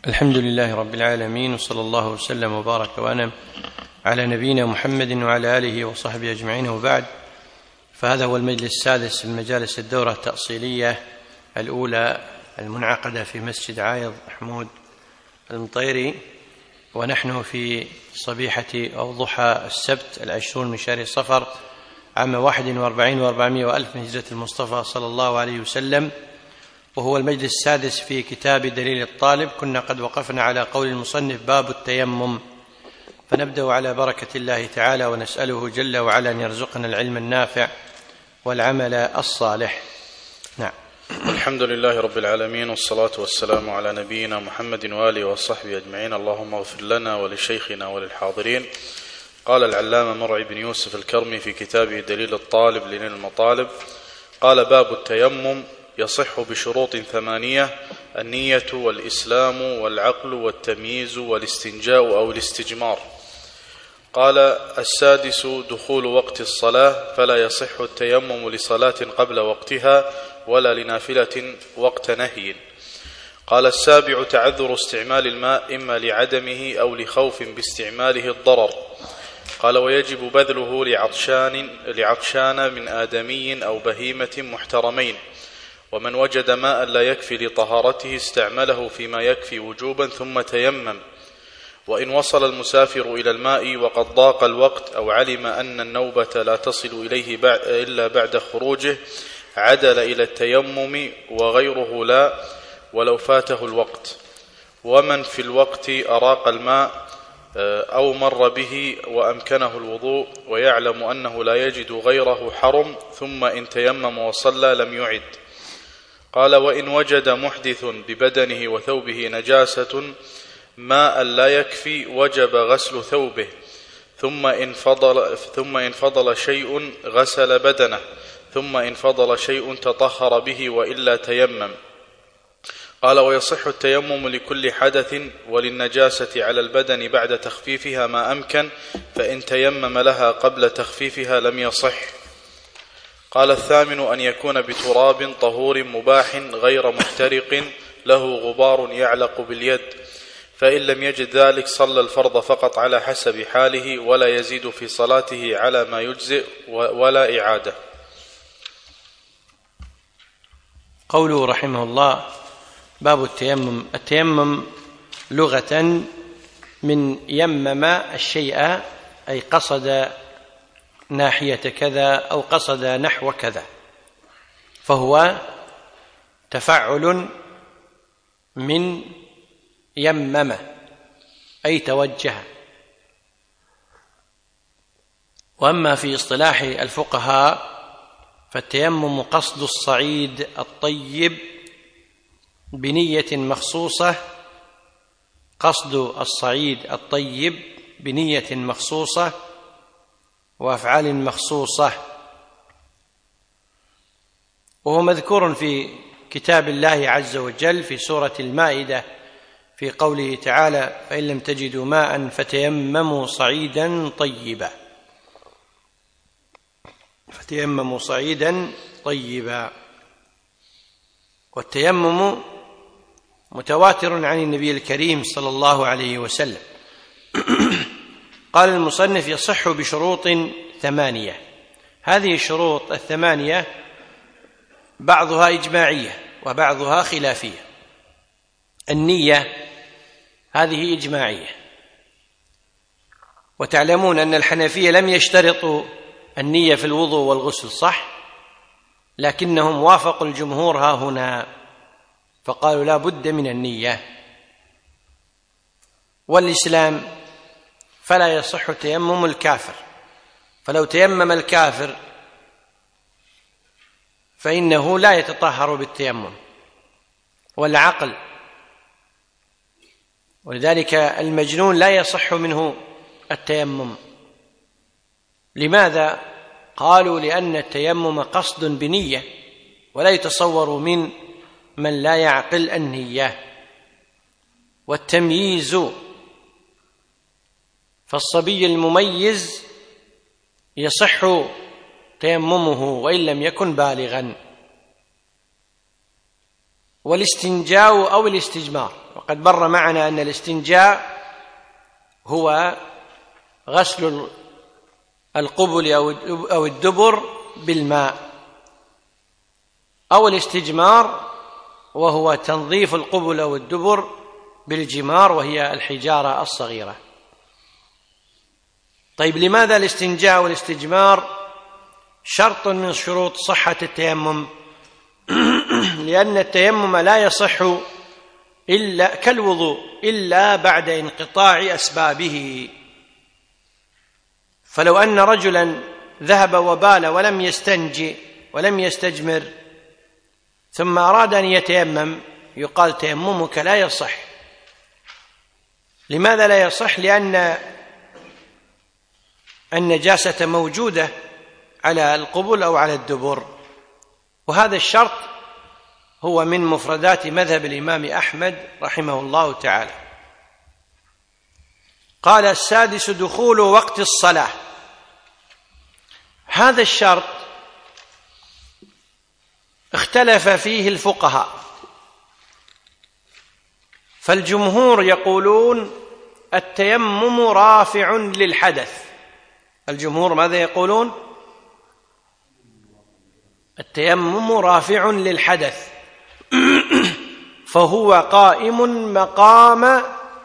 الحمد لله رب العالمين، وصلى الله وسلم وبارك وأنعم على نبينا محمد وعلى آله وصحبه أجمعين، وبعد. فهذا هو المجلس السادس من مجالس الدورة التأصيلية الأولى المنعقدة في مسجد عايض محمود المطيري، ونحن في صبيحة أو ضحى السبت 20 من شهر صفر عام 41 و400 وألف من هجرة المصطفى صلى الله عليه وسلم، وهو المجلس السادس في كتاب دليل الطالب. كنا قد وقفنا على قول المصنف باب التيمم، فنبدأ على بركة الله تعالى ونسأله جل وعلا أن يرزقنا العلم النافع والعمل الصالح. نعم. الحمد لله رب العالمين، والصلاة والسلام على نبينا محمد وآله وصحبه أجمعين. اللهم اغفر لنا ولشيخنا وللحاضرين. قال العلامة مرعي بن يوسف الكرمي في كتابه دليل الطالب لنيل المطالب، قال: باب التيمم يصح بشروط 8: النية والإسلام والعقل والتمييز والاستنجاء أو الاستجمار. قال: السادس دخول وقت الصلاة، فلا يصح التيمم لصلاة قبل وقتها ولا لنافلة وقت نهي. قال: السابع تعذر استعمال الماء إما لعدمه أو لخوف باستعماله الضرر. قال: ويجب بذله لعطشان من آدمي أو بهيمة محترمين، ومن وجد ماء لا يكفي لطهارته استعمله فيما يكفي وجوبا ثم تيمم. وإن وصل المسافر إلى الماء وقد ضاق الوقت أو علم أن النوبة لا تصل إليه إلا بعد خروجه عدل إلى التيمم، وغيره لا ولو فاته الوقت. ومن في الوقت أراق الماء أو مر به وأمكنه الوضوء ويعلم أنه لا يجد غيره حرم، ثم إن تيمم وصلى لم يعد. قال: وإن وجد محدث ببدنه وثوبه نجاسة ماء لا يكفي وجب غسل ثوبه، ثم إن فضل شيء غسل بدنه، ثم إن فضل شيء تطهر به وإلا تيمم. قال: ويصح التيمم لكل حدث وللنجاسة على البدن بعد تخفيفها ما أمكن، فإن تيمم لها قبل تخفيفها لم يصح. قال: الثامن أن يكون بتراب طهور مباح غير محترق له غبار يعلق باليد، فإن لم يجد ذلك صلى الفرض فقط على حسب حاله، ولا يزيد في صلاته على ما يجزئ ولا إعادة. قوله رحمه الله باب التيمم. التيمم لغة من يمم الشيء، أي قصد ناحية كذا أو قصد نحو كذا، فهو تفعل من يمم، أي توجه. وأما في اصطلاح الفقهاء فالتيمم قصد الصعيد الطيب بنية مخصوصة، قصد الصعيد الطيب بنية مخصوصة وأفعال مخصوصة. وهو مذكور في كتاب الله عز وجل في سورة المائدة في قوله تعالى: فإن لم تجدوا ماء فتيمموا صعيدا طيبا، فتيمموا صعيدا طيبا. والتيمم متواتر عن النبي الكريم صلى الله عليه وسلم. قال المصنف: يصح بشروط 8. هذه الشروط 8 بعضها إجماعية وبعضها خلافية. النية هذه إجماعية، وتعلمون أن الحنفية لم يشترطوا النية في الوضوء والغسل، صح؟ لكنهم وافقوا الجمهور ها هنا، فقالوا لا بد من النية. والإسلام فلا يصح تيمم الكافر، فلو تيمم الكافر فإنه لا يتطهر بالتيمم. والعقل، ولذلك المجنون لا يصح منه التيمم. لماذا؟ قالوا: لأن التيمم قصد بنية، ولا يتصور من لا يعقل النية. والتمييز، فالصبي المميز يصح تيممه وإن لم يكن بالغا. والاستنجاء أو الاستجمار. وقد مر معنا أن الاستنجاء هو غسل القبل أو الدبر بالماء، أو الاستجمار وهو تنظيف القبل أو الدبر بالجمار وهي الحجارة الصغيرة. طيب، لماذا الاستنجاء والاستجمار شرط من شروط صحة التيمم؟ لأن التيمم لا يصح إلا كالوضوء إلا بعد انقطاع أسبابه. فلو أن رجلا ذهب وبال ولم يستنجي ولم يستجمر ثم أراد أن يتيمم يقال تيممك لا يصح. لماذا لا يصح؟ لأن النجاسة موجودة على القبل أو على الدبر، وهذا الشرط هو من مفردات مذهب الإمام أحمد رحمه الله تعالى. قال: السادس دخول وقت الصلاة. هذا الشرط اختلف فيه الفقهاء، فالجمهور يقولون التيمم رافع للحدث. الجمهور ماذا يقولون؟ التيمم رافع للحدث، فهو قائم مقام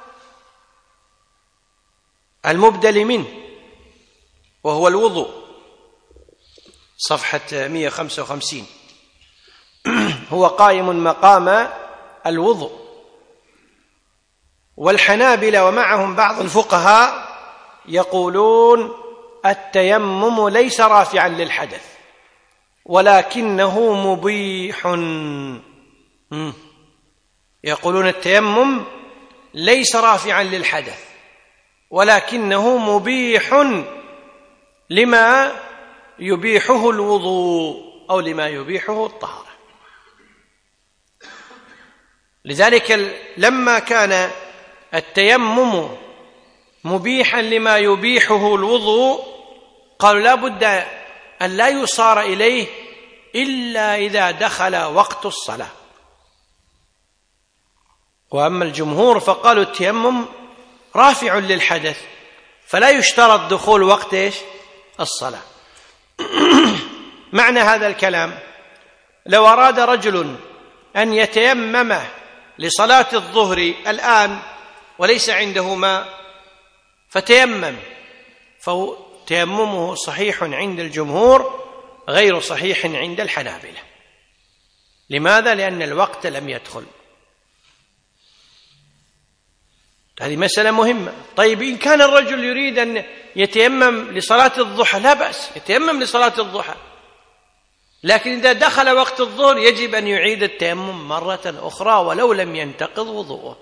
المبدل منه وهو الوضوء، صفحة 155. هو قائم مقام الوضوء. والحنابلة ومعهم بعض الفقهاء يقولون التيمم ليس رافعا للحدث ولكنه مبيح. يقولون التيمم ليس رافعا للحدث ولكنه مبيح لما يبيحه الوضوء أو لما يبيحه الطهارة. لذلك لما كان التيمم مبيحا لما يبيحه الوضوء قالوا لا بد أن لا يصار إليه إلا إذا دخل وقت الصلاة. وأما الجمهور فقالوا التيمم رافع للحدث فلا يشترط دخول وقت الصلاة. معنى هذا الكلام: لو أراد رجل أن يتيمم لصلاة الظهر الآن وليس عنده ماء فتيمم، فهو تيممه صحيح عند الجمهور غير صحيح عند الحنابلة. لماذا؟ لأن الوقت لم يدخل. هذه مسألة مهمة. طيب، إن كان الرجل يريد أن يتيمم لصلاة الضحى لا بأس، يتيمم لصلاة الضحى، لكن إذا دخل وقت الظهر يجب أن يعيد التيمم مرة أخرى ولو لم ينتقض وضوءه.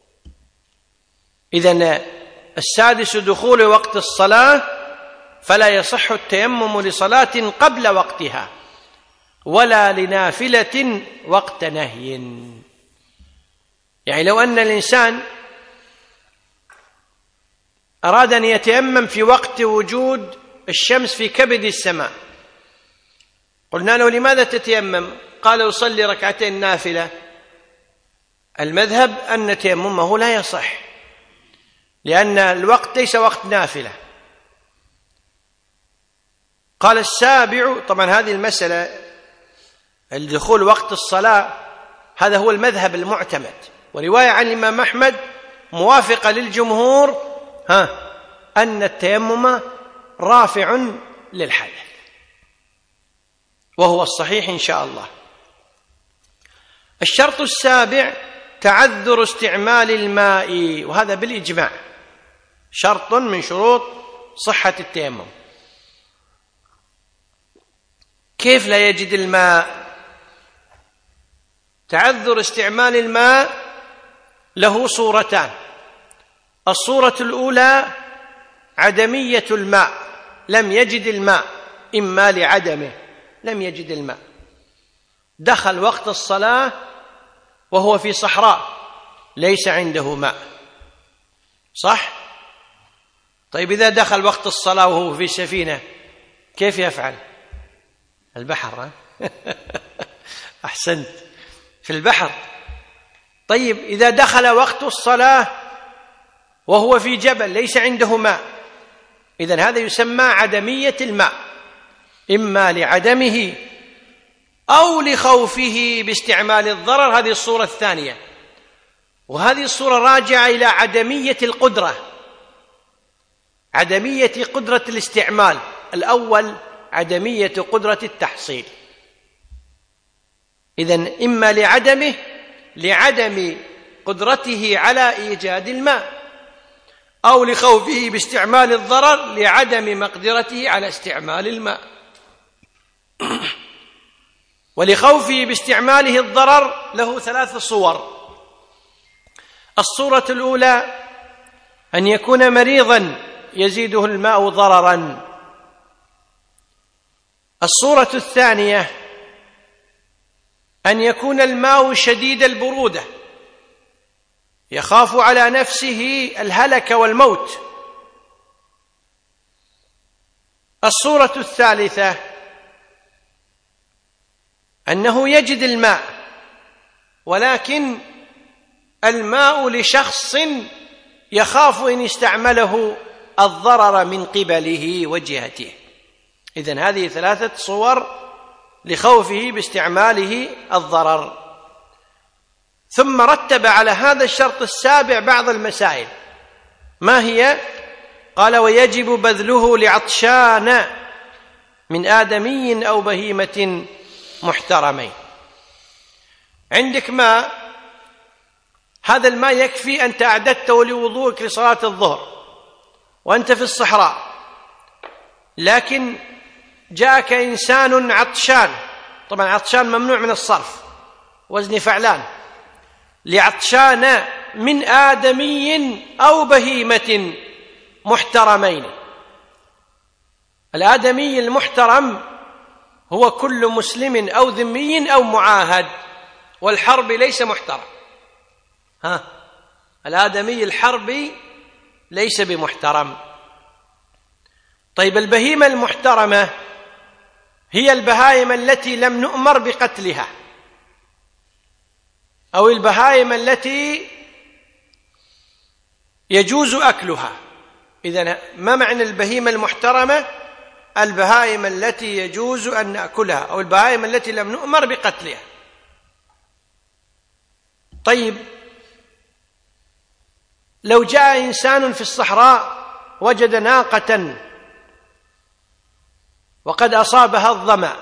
إذن السادس دخول وقت الصلاة، فلا يصح التيمم لصلاة قبل وقتها ولا لنافلة وقت نهي. يعني لو أن الإنسان أراد أن يتيمم في وقت وجود الشمس في كبد السماء، قلنا له لماذا تتيمم؟ قال أصلي ركعتين نافلة. المذهب أن تيممه لا يصح لأن الوقت ليس وقت نافلة. قال السابع، طبعا هذه المسألة الدخول وقت الصلاة هذا هو المذهب المعتمد، ورواية عن الإمام أحمد موافقة للجمهور أن التيمم رافع للحدث، وهو الصحيح إن شاء الله. الشرط السابع تعذر استعمال الماء، وهذا بالإجماع شرط من شروط صحة التيمم. كيف لا يجد الماء؟ تعذر استعمال الماء له صورتان. الصورة الأولى عدمية الماء، لم يجد الماء، إما لعدمه لم يجد الماء، دخل وقت الصلاة وهو في صحراء ليس عنده ماء، صح؟ طيب إذا دخل وقت الصلاة وهو في سفينة كيف يفعل؟ البحر أحسنت، في البحر طيب إذا دخل وقت الصلاة وهو في جبل ليس عنده ماء، إذن هذا يسمى عدمية الماء، إما لعدمه أو لخوفه باستعمال الضرر. هذه الصورة الثانية، وهذه الصورة راجعة إلى عدمية القدرة، عدمية قدرة الاستعمال. الأول عدمية قدرة التحصيل. إذن إما لعدمه، لعدم قدرته على إيجاد الماء، أو لخوفه باستعمال الضرر لعدم مقدرته على استعمال الماء. ولخوفه باستعماله الضرر له 3 صور. الصورة الأولى أن يكون مريضا يزيده الماء ضررا. الصورة الثانية أن يكون الماء شديد البرودة يخاف على نفسه الهلك والموت. الصورة الثالثة أنه يجد الماء، ولكن الماء لشخص يخاف إن استعمله الضرر من قبله وجهته. إذن هذه 3 صور لخوفه باستعماله الضرر. ثم رتب على هذا الشرط السابع بعض المسائل. ما هي؟ قال: ويجب بذله لعطشان من آدمي أو بهيمة محترمين. عندك ماء، هذا الماء يكفي، أنت أعددته لوضوءك لصلاة الظهر وأنت في الصحراء، لكن جاءك إنسان عطشان، طبعا عطشان ممنوع من الصرف، وزن فعلان، لعطشان من آدمي أو بهيمة محترمين. الآدمي المحترم هو كل مسلم أو ذمي أو معاهد، والحرب ليس محترم. الآدمي الحربي ليس بمحترم. طيب البهيمة المحترمة هي البهائم التي لم نؤمر بقتلها، أو البهائم التي يجوز أكلها. إذن ما معنى البهيمة المحترمة؟ البهائم التي يجوز أن نأكلها، أو البهائم التي لم نؤمر بقتلها. طيب لو جاء إنسان في الصحراء وجد ناقة وقد أصابها الظمأ،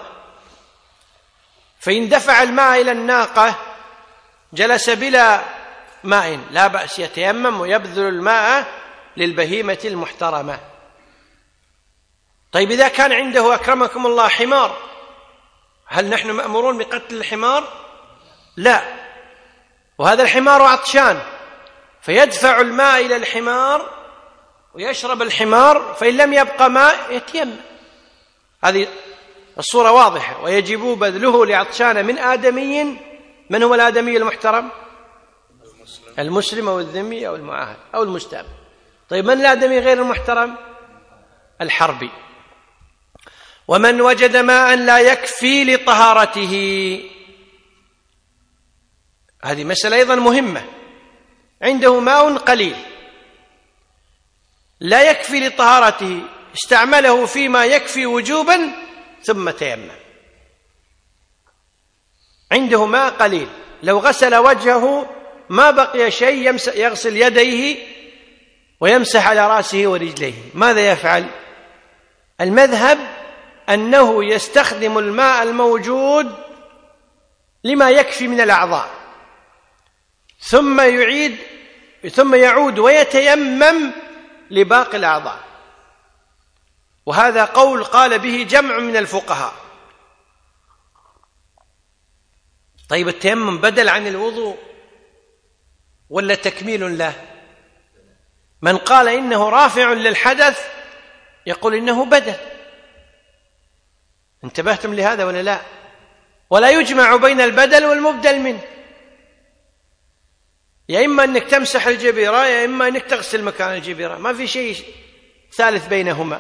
فإن دفع الماء إلى الناقة جلس بلا ماء، لا بأس، يتيمم ويبذل الماء للبهيمة المحترمة. طيب إذا كان عنده أكرمكم الله حمار، هل نحن مأمورون بقتل الحمار؟ لا. وهذا الحمار عطشان، فيدفع الماء إلى الحمار ويشرب الحمار، فإن لم يبقى ماء يتيمم. هذه الصورة واضحة. ويجب بذله لعطشان من آدمي. من هو الآدمي المحترم؟ المسلم أو الذمي أو المعاهد أو المستأمن. طيب من الآدمي غير المحترم؟ الحربي. ومن وجد ماء لا يكفي لطهارته، هذه مسألة أيضا مهمة. عنده ماء قليل لا يكفي لطهارته، استعمله فيما يكفي وجوبا ثم تيمم. عنده ماء قليل، لو غسل وجهه ما بقي شيء، يغسل يديه ويمسح على رأسه ورجليه. ماذا يفعل؟ المذهب أنه يستخدم الماء الموجود لما يكفي من الأعضاء، ثم يعود ويتيمم لباقي الأعضاء. وهذا قول قال به جمع من الفقهاء. طيب التيمم بدل عن الوضوء ولا تكميل له؟ من قال إنه رافع للحدث يقول إنه بدل. انتبهتم لهذا ولا لا؟ ولا يجمع بين البدل والمبدل منه. يا إما أنك تمسح الجبيرة، يا إما أنك تغسل مكان الجبيرة، ما في شيء ثالث بينهما.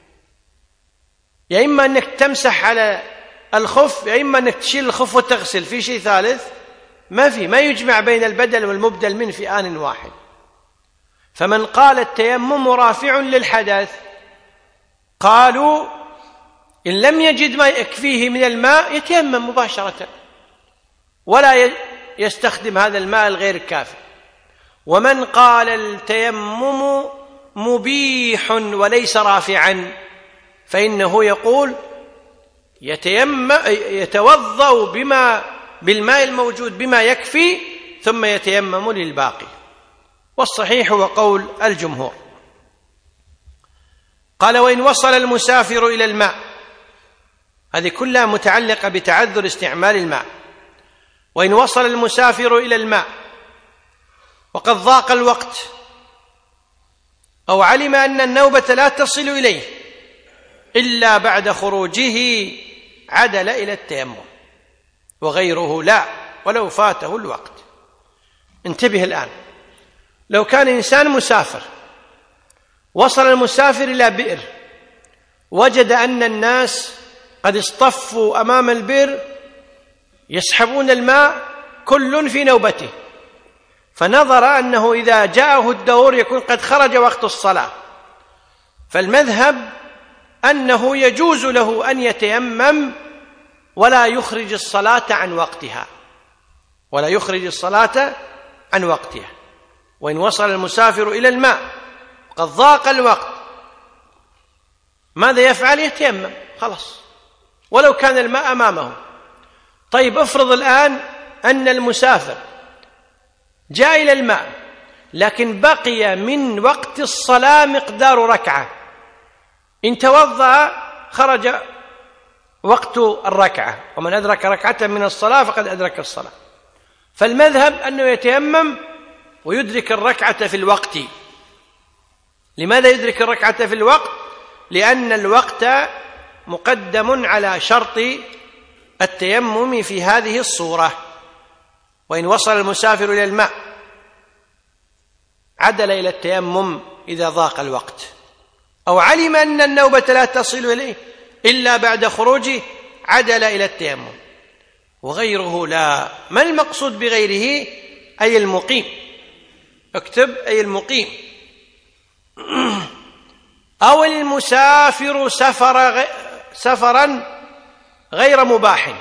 يا إما أنك تمسح على الخف، يا إما أنك تشيل الخف وتغسل، في شيء ثالث؟ ما يجمع بين البدل والمبدل من في آن واحد. فمن قال التيمم رافع للحدث، قالوا إن لم يجد ما يكفيه من الماء يتيمم مباشرة ولا يستخدم هذا الماء الغير الكافي. ومن قال التيمم مبيح وليس رافعا فإنه يقول يتوضأ بالماء الموجود بما يكفي ثم يتيمم للباقي، والصحيح هو قول الجمهور. قال وإن وصل المسافر إلى الماء، هذه كلها متعلقة بتعذر استعمال الماء. وإن وصل المسافر إلى الماء وقد ضاق الوقت أو علم أن النوبة لا تصل إليه إلا بعد خروجه عدل إلى التيمم، وغيره لا ولو فاته الوقت. انتبه الآن، لو كان إنسان مسافر، وصل المسافر إلى بئر، وجد أن الناس قد اصطفوا أمام البئر يسحبون الماء كل في نوبته، فنظر أنه إذا جاءه الدور يكون قد خرج وقت الصلاة، فالمذهب أنه يجوز له أن يتيمم ولا يخرج الصلاة عن وقتها، وإن وصل المسافر إلى الماء قد ضاق الوقت ماذا يفعل؟ يتيمم خلاص ولو كان الماء أمامه. طيب افرض الآن أن المسافر جاء إلى الماء لكن بقي من وقت الصلاة مقدار ركعة، إن توضأ خرج وقت الركعة، ومن أدرك ركعة من الصلاة فقد أدرك الصلاة. فالمذهب أنه يتيمم ويدرك الركعة في الوقت. لماذا يدرك الركعة في الوقت؟ لأن الوقت مقدم على شرط التيمم في هذه الصورة. وإن وصل المسافر إلى الماء عدل إلى التيمم إذا ضاق الوقت، أو علم أن النوبة لا تصل إليه إلا بعد خروجه عدل إلى التيمم، وغيره لا. ما المقصود بغيره؟ أي المقيم. اكتب أي المقيم. أو المسافر سفرا غير مباح،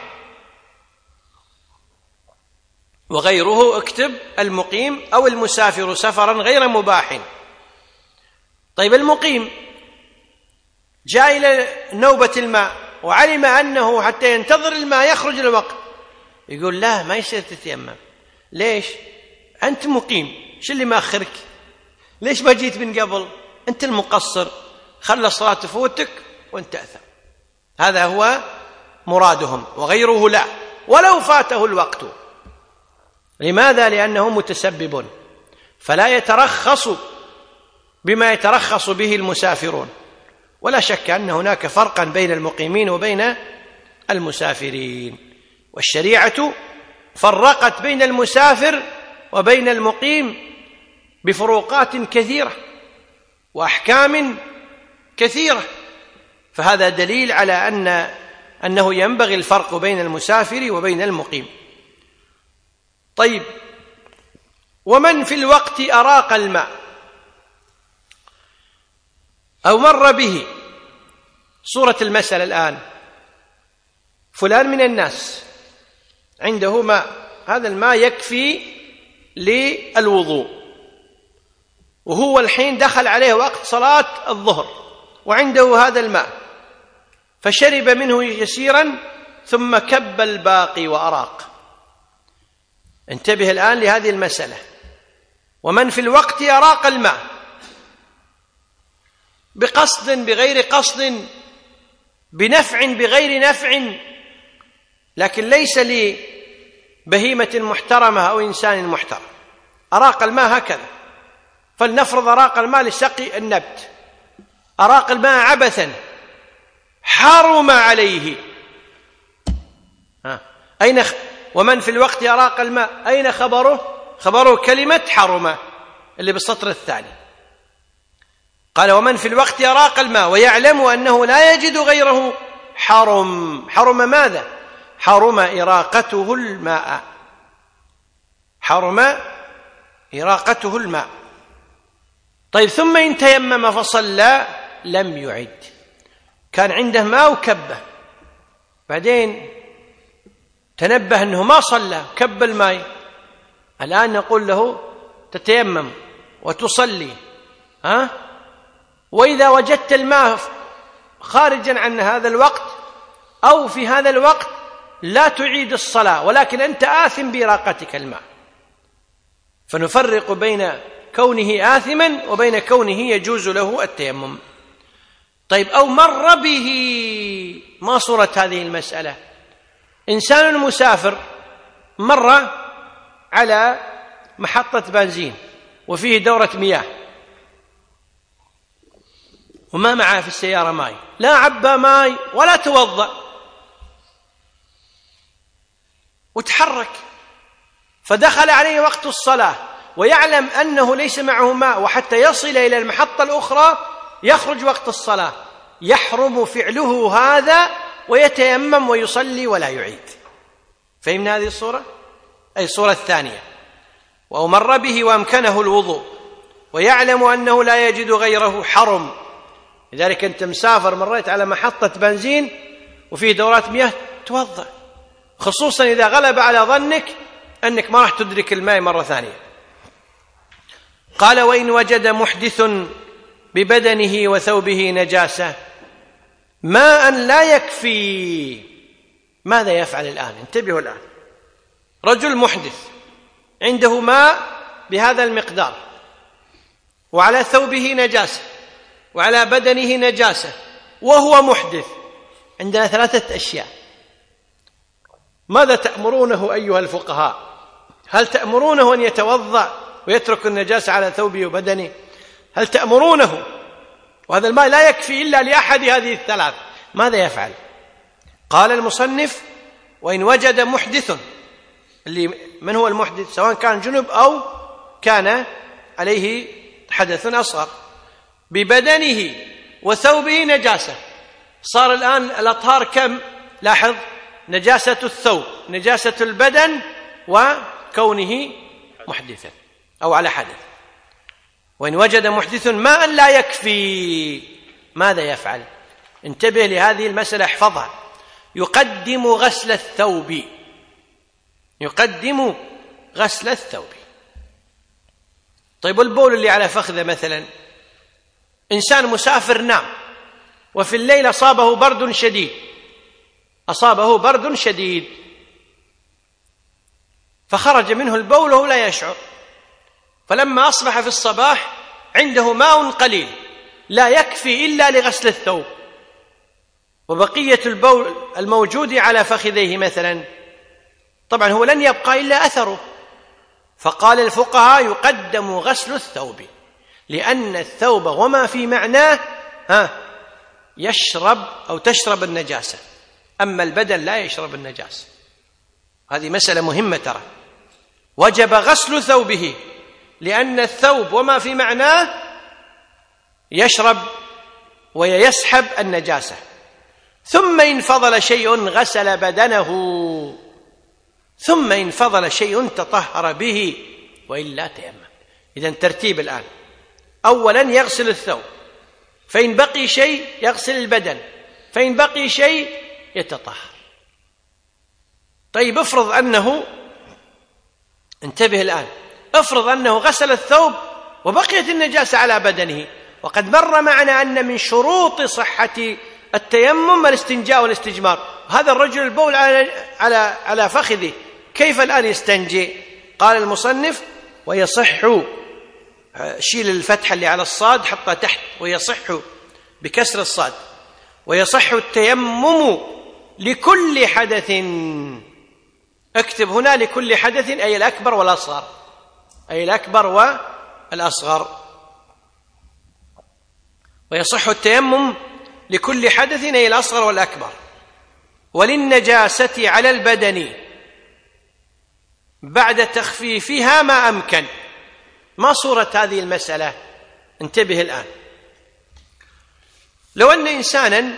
وغيره اكتب المقيم أو المسافر سفرا غير مباح. طيب المقيم جاء إلى نوبة الماء وعلم أنه حتى ينتظر الماء يخرج الوقت، يقول لا ما يصير تتيمم. ليش؟ أنت مقيم، شو اللي ما أخرك؟ ليش ما جيت من قبل؟ أنت المقصر، خلى الصلاة تفوتك وانت أثم. هذا هو مرادهم، وغيره لا ولو فاته الوقت. لماذا؟ لأنه متسبب فلا يترخص بما يترخص به المسافرون. ولا شك أن هناك فرقا بين المقيمين وبين المسافرين، والشريعة فرقت بين المسافر وبين المقيم بفروقات كثيرة وأحكام كثيرة، فهذا دليل على أنه ينبغي الفرق بين المسافر وبين المقيم. طيب، ومن في الوقت أراق الماء أو مر به، صورة المسألة الآن فلان من الناس عنده ماء، هذا الماء يكفي للوضوء، وهو الحين دخل عليه وقت صلاة الظهر وعنده هذا الماء، فشرب منه يسيرا ثم كب الباقي وأراق. انتبه الآن لهذه المسألة. ومن في الوقت أراق الماء بقصد بغير قصد، بنفع بغير نفع، لكن ليس لبهيمة محترمة أو إنسان محترم. أراق الماء هكذا، فلنفرض أراق الماء لسقي النبت، أراق الماء عبثا حرم عليه. ومن في الوقت أراق الماء أين خبره كلمة حرم اللي بالسطر الثاني. قال ومن في الوقت أراق الماء ويعلم أنه لا يجد غيره حرم ماذا؟ حرم إراقته الماء. حرم إراقته الماء. طيب ثم إن تيمم فصلى لم يعد، كان عنده ماء وكبه، بعدين تنبه أنه ما صلى كب الماء، الآن نقول له تتيمم وتصلي، وإذا وجدت الماء خارجا عن هذا الوقت أو في هذا الوقت لا تعيد الصلاة، ولكن أنت آثم بإراقتك الماء. فنفرق بين كونه آثما وبين كونه يجوز له التيمم. طيب أو مر به، ما صورة هذه المسألة؟ إنسان مسافر مر على محطة بنزين وفيه دورة مياه وما معه في السيارة ماء، لا عبى ماء ولا توضأ وتحرك، فدخل عليه وقت الصلاة ويعلم أنه ليس معه ماء، وحتى يصل إلى المحطة الأخرى يخرج وقت الصلاة، يحرم فعله هذا ويتيمم ويصلي ولا يعيد. فهمنا هذه الصورة؟ أي الصورة الثانية. وأو مر به وأمكنه الوضوء ويعلم أنه لا يجد غيره حرم، لذلك أنت مسافر مريت على محطة بنزين وفيه دورات مياه توضأ، خصوصا إذا غلب على ظنك أنك ما راح تدرك الماء مرة ثانية. قال وإن وجد محدث ببدنه وثوبه نجاسة ماء لا يكفي، ماذا يفعل الآن؟ انتبهوا الآن، رجل محدث عنده ماء بهذا المقدار وعلى ثوبه نجاسة وعلى بدنه نجاسة وهو محدث، عندنا 3 أشياء، ماذا تأمرونه أيها الفقهاء؟ هل تأمرونه أن يتوضأ ويترك النجاسة على ثوبه وبدنه؟ هل تأمرونه وهذا الماء لا يكفي إلا لأحد هذه ال3، ماذا يفعل؟ قال المصنف وإن وجد محدث، اللي من هو المحدث؟ سواء كان جنب أو كان عليه حدث أصغر، ببدنه وثوبه نجاسة. صار الآن الأطهار كم؟ لاحظ، نجاسة الثوب، نجاسة البدن، وكونه محدثا أو على حدث. وإن وجد محدث ماء لا يكفي ماذا يفعل؟ انتبه لهذه المسألة، احفظها. يقدم غسل الثوب، يقدم غسل الثوب. طيب البول اللي على فخذه مثلا، إنسان مسافر نام وفي الليل أصابه برد شديد، أصابه برد شديد فخرج منه البول وهو لا يشعر، فلما أصبح في الصباح عنده ماء قليل لا يكفي إلا لغسل الثوب، وبقية البول الموجود على فخذيه مثلا طبعا هو لن يبقى إلا أثره، فقال الفقهاء يقدم غسل الثوب، لأن الثوب وما في معناه يشرب أو تشرب النجاسة، أما البدن لا يشرب النجاسة. هذه مسألة مهمة ترى. وجب غسل ثوبه لأن الثوب وما في معناه يشرب ويسحب النجاسة. ثم إن فضل شيء غسل بدنه، ثم إن فضل شيء تطهر به وإلا تيمم. إذن ترتيب الآن، أولا يغسل الثوب، فإن بقي شيء يغسل البدن، فإن بقي شيء يتطهر. طيب افرض أنه، انتبه الآن، افرض أنه غسل الثوب وبقيت النجاسة على بدنه، وقد مر معنا أن من شروط صحة التيمم الاستنجاء والاستجمار. هذا الرجل البول على فخذه، كيف الآن يستنجي؟ قال المصنف ويصح، شيل الفتحة اللي على الصاد حطها تحت، ويصح بكسر الصاد، ويصح التيمم لكل حدث. اكتب هنا لكل حدث، أي الأكبر والأصغر، أي الأكبر والأصغر. ويصح التيمم لكل حدث، أي الأصغر والأكبر. وللنجاسة على البدن بعد تخفيفها ما أمكن. ما صورة هذه المسألة؟ انتبه الآن. لو أن إنسانا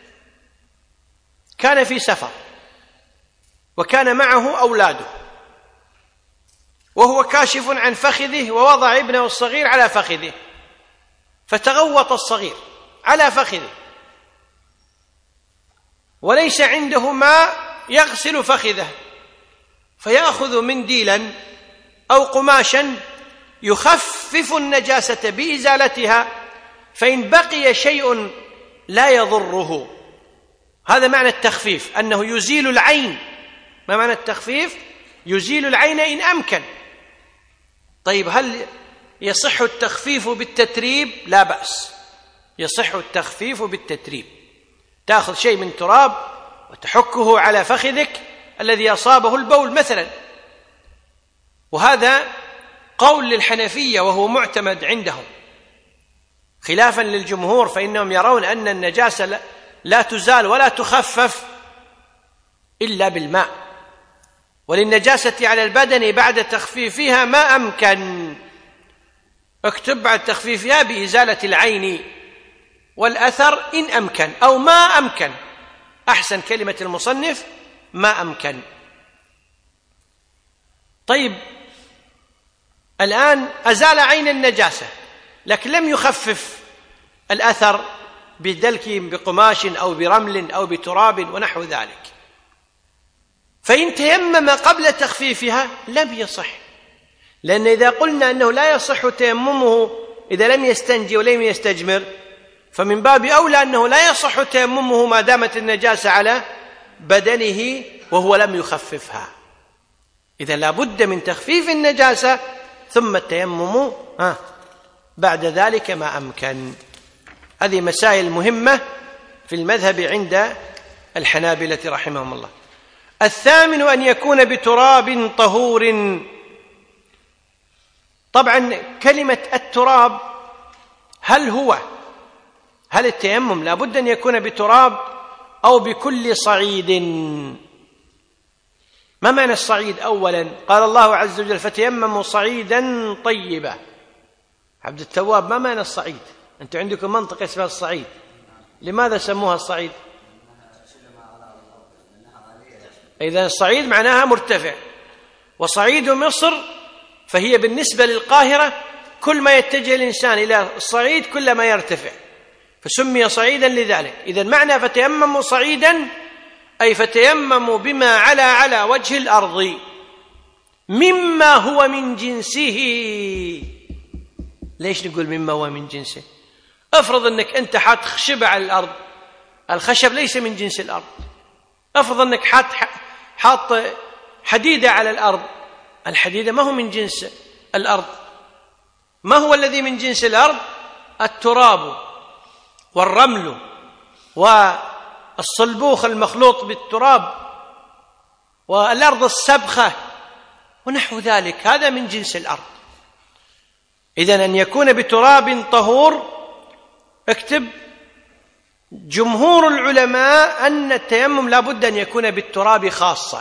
كان في سفر وكان معه أولاده وهو كاشف عن فخذه ووضع ابنه الصغير على فخذه، فتغوط الصغير على فخذه وليس عنده ماء يغسل فخذه، فيأخذ منديلا أو قماشا يخفف النجاسة بإزالتها، فإن بقي شيء لا يضره. هذا معنى التخفيف، أنه يزيل العين. ما معنى التخفيف؟ يزيل العين إن أمكن. طيب هل يصح التخفيف بالتتريب؟ لا بأس، يصح التخفيف بالتتريب. تأخذ شيء من تراب وتحكه على فخذك الذي أصابه البول مثلا، وهذا قول للحنفية وهو معتمد عندهم، خلافا للجمهور فإنهم يرون أن النجاسة لا تزال ولا تخفف إلا بالماء، وللنجاسة على البدن بعد تخفيفها ما أمكن. اكتب بعد تخفيفها بإزالة العين والأثر إن أمكن، أو ما أمكن، أحسن كلمة المصنف ما أمكن. طيب الآن أزال عين النجاسة لكن لم يخفف الأثر بدلك بقماش أو برمل أو بتراب ونحو ذلك، فإن تيمم قبل تخفيفها لم يصح، لأن إذا قلنا أنه لا يصح تيممه إذا لم يستنجي ولم يستجمر، فمن باب أولى أنه لا يصح تيممه ما دامت النجاسة على بدنه وهو لم يخففها. إذا لا بد من تخفيف النجاسة ثم التيمم بعد ذلك ما أمكن. هذه مسائل مهمة في المذهب عند الحنابلة رحمهم الله. الثامن أن يكون بتراب طهور. طبعا كلمة التراب هل التيمم لا بد أن يكون بتراب أو بكل صعيد؟ ما معنى الصعيد؟ أولا قال الله عز وجل فتيمموا صعيدا طيبا. عبد التواب، ما معنى الصعيد؟ أنتم عندكم منطقة اسمها الصعيد، لماذا سموها الصعيد؟ إذا الصعيد معناها مرتفع، وصعيد مصر فهي بالنسبة للقاهرة كل ما يتجه الإنسان إلى الصعيد كل ما يرتفع، فسمي صعيدا لذلك. إذا معنى فتيمموا صعيدا أي فتيمموا بما على وجه الأرض مما هو من جنسه. ليش نقول مما هو من جنسه؟ افرض أنك أنت حاط خشبة على الأرض، الخشب ليس من جنس الأرض. افرض أنك حاط حديدة على الأرض، الحديدة ما هو من جنس الأرض. ما هو الذي من جنس الأرض؟ التراب والرمل والصلبوخ المخلوط بالتراب والأرض السبخة ونحو ذلك، هذا من جنس الأرض. إذن أن يكون بتراب طهور. اكتب جمهور العلماء أن التيمم لا بد أن يكون بالتراب خاصة،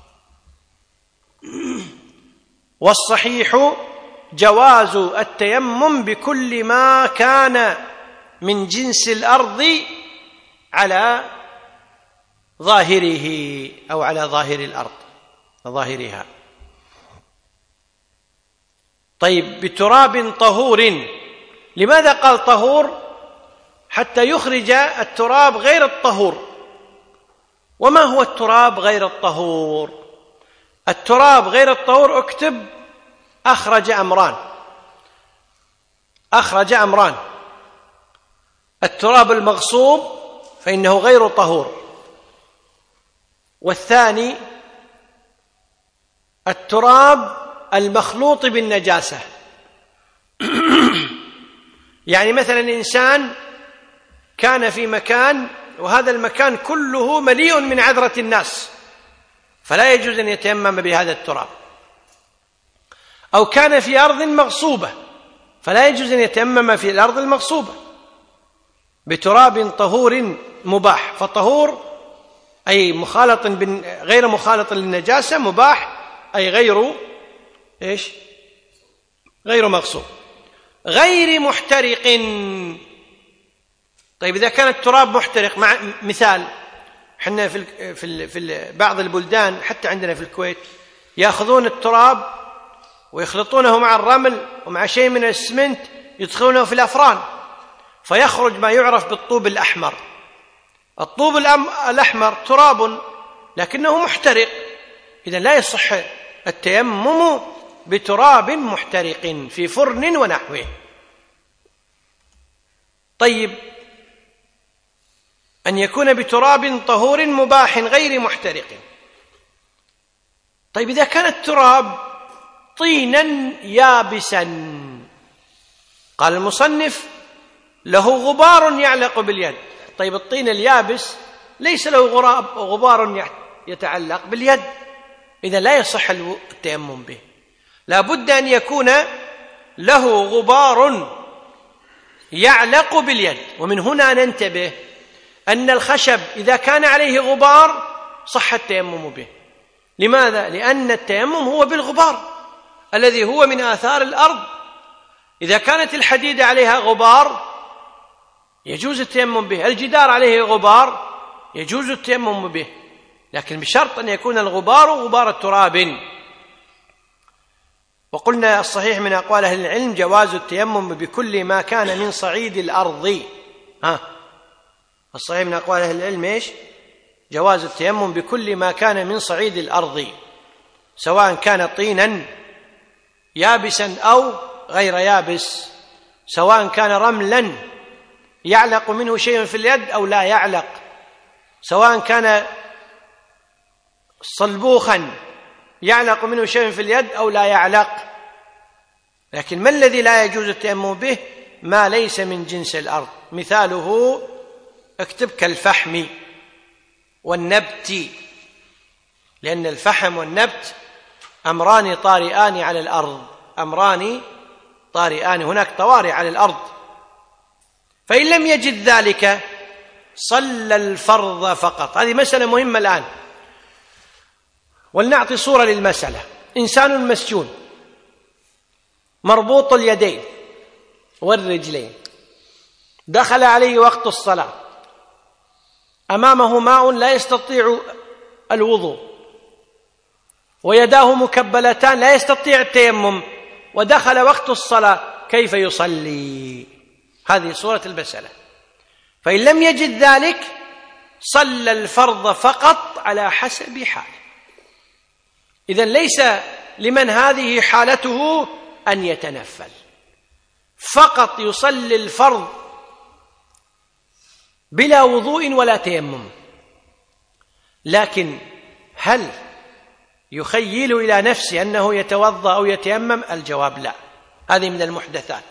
والصحيح جواز التيمم بكل ما كان من جنس الأرض على ظاهره أو على ظاهر الأرض ظاهرها. طيب بتراب طهور، لماذا قال طهور؟ حتى يخرج التراب غير الطهور. وما هو التراب غير الطهور؟ التراب غير الطهور اكتب أخرج أمران. التراب المغصوب فإنه غير طهور، والثاني التراب المخلوط بالنجاسة. يعني مثلا إنسان كان في مكان وهذا المكان كله مليء من عذرة الناس، فلا يجوز أن يتيمم بهذا التراب. أو كان في أرض مغصوبة، فلا يجوز أن يتيمم في الأرض المغصوبة. بتراب طهور مباح، فطهور أي مخالط غير مخالط للنجاسة، مباح أي غير مغصوب، غير محترق. طيب إذا كان التراب محترق، مع مثال حنا في بعض البلدان حتى عندنا في الكويت يأخذون التراب ويخلطونه مع الرمل ومع شيء من الإسمنت يدخلونه في الأفران فيخرج ما يعرف بالطوب الأحمر. الطوب الأحمر تراب لكنه محترق، إذن لا يصح التيمم بتراب محترق في فرن ونحوه. طيب، أن يكون بتراب طهور مباح غير محترق. طيب، إذا كان التراب طينا يابسا، قال المصنف له غبار يعلق باليد. طيب، الطين اليابس ليس له غبار يتعلق باليد، إذا لا يصح التيمم به، لا بد أن يكون له غبار يعلق باليد. ومن هنا ننتبه أن الخشب إذا كان عليه غبار صح التيمم به. لماذا؟ لأن التيمم هو بالغبار الذي هو من آثار الأرض. إذا كانت الحديدة عليها غبار يجوز التيمم به، الجدار عليه غبار يجوز التيمم به، لكن بشرط أن يكون الغبار غبار التراب. وقلنا الصحيح من أقوال أهل العلم جواز التيمم بكل ما كان من صعيد الأرض. الصحيح من أقوال أهل العلم إيش؟ جواز التيمم بكل ما كان من صعيد الأرض، سواء كان طينا يابسا أو غير يابس، سواء كان رملا يعلق منه شيء في اليد أو لا يعلق، سواء كان صلبوخا يعلق منه شيء في اليد أو لا يعلق. لكن ما الذي لا يجوز التيمم به؟ ما ليس من جنس الأرض. مثاله اكتب كالفحم والنبت، لأن الفحم والنبت أمران طارئان على الأرض، أمران طارئان، هناك طوارئ على الأرض. فإن لم يجد ذلك صلى الفرض فقط. هذه مسألة مهمة الآن، ولنعطي صورة للمسألة. إنسان مسجون مربوط اليدين والرجلين، دخل عليه وقت الصلاة، أمامه ماء لا يستطيع الوضوء، ويداه مكبلتان لا يستطيع التيمم، ودخل وقت الصلاة، كيف يصلي؟ هذه صورة المسألة. فإن لم يجد ذلك صلى الفرض فقط على حسب حاله. إذن ليس لمن هذه حالته أن يتنفل، فقط يصلي الفرض بلا وضوء ولا تيمم. لكن هل يخيل إلى نفسه أنه يتوضأ أو يتيمم؟ الجواب لا، هذه من المحدثات.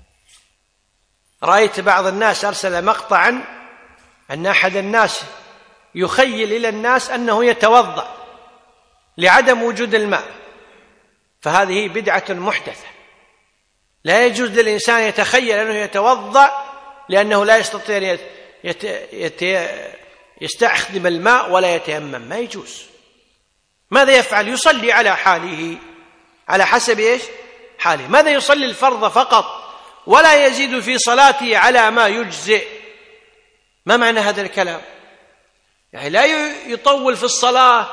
رأيت بعض الناس أرسل مقطعا أن أحد الناس يخيل إلى الناس أنه يتوضأ لعدم وجود الماء، فهذه بدعة محدثة. لا يجوز للإنسان يتخيل أنه يتوضأ لأنه لا يستطيع يستخدم الماء ولا يتيمم، ما يجوز. ماذا يفعل؟ يصلي على حاله، على حسب إيش؟ حاله. ماذا؟ يصلي الفرض فقط ولا يزيد في صلاته على ما يجزئ. ما معنى هذا الكلام؟ يعني لا يطول في الصلاة،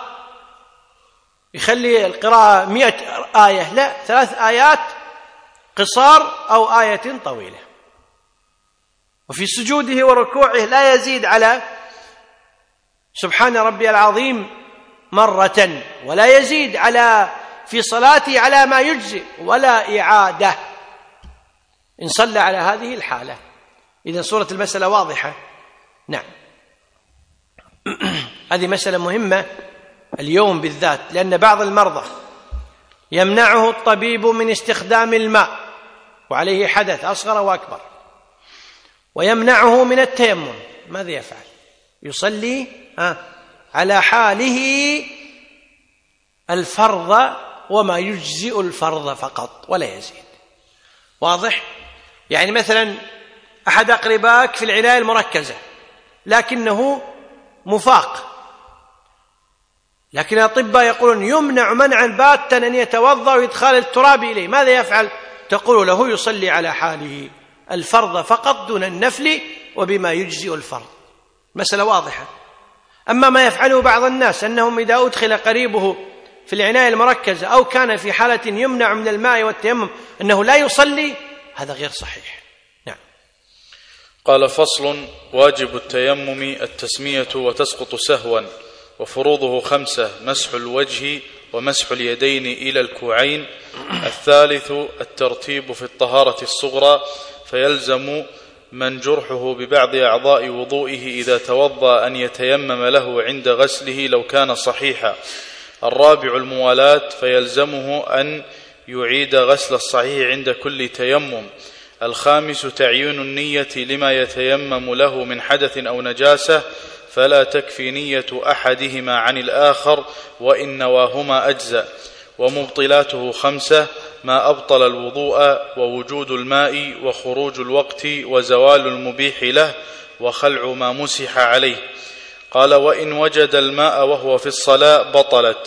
يخلي القراءة 100 آية، لا، 3 آيات قصار أو آية طويلة. وفي سجوده وركوعه لا يزيد على سبحان ربي العظيم مرة، ولا يزيد في صلاته على ما يجزئ، ولا إعادة إن صلى على هذه الحالة. إذن صورة المسألة واضحة. نعم. هذه مسألة مهمة اليوم بالذات، لأن بعض المرضى يمنعه الطبيب من استخدام الماء وعليه حدث أصغر وأكبر، ويمنعه من التيمم. ماذا يفعل؟ يصلي على حاله الفرض وما يجزئ الفرض فقط ولا يزيد. واضح؟ يعني مثلا أحد أقربائك في العناية المركزة لكنه مفاق، لكن الأطباء يقولون يمنع منعا باتا أن يتوضأ ويدخل التراب إليه. ماذا يفعل؟ تقول له يصلي على حاله الفرض فقط دون النفل وبما يجزئ الفرض. مسألة واضحة. أما ما يفعله بعض الناس أنهم إذا أدخل قريبه في العناية المركزة أو كان في حالة يمنع من الماء والتيمم أنه لا يصلي، هذا غير صحيح. نعم. قال: فصل: واجب التيمم التسمية وتسقط سهوا، وفروضه 5: مسح الوجه ومسح اليدين إلى الكوعين. الثالث الترتيب في الطهارة الصغرى، فيلزم من جرحه ببعض أعضاء وضوئه إذا توضأ أن يتيمم له عند غسله لو كان صحيحا. الرابع الموالاة، فيلزمه أن يعيد غسل الصحيح عند كل تيمم. الخامس تعيين النية لما يتيمم له من حدث أو نجاسة، فلا تكفي نية أحدهما عن الآخر، وإن نواهما أجزأ. ومبطلاته 5: ما أبطل الوضوء، ووجود الماء، وخروج الوقت، وزوال المبيح له، وخلع ما مسح عليه. قال: وإن وجد الماء وهو في الصلاة بطلت،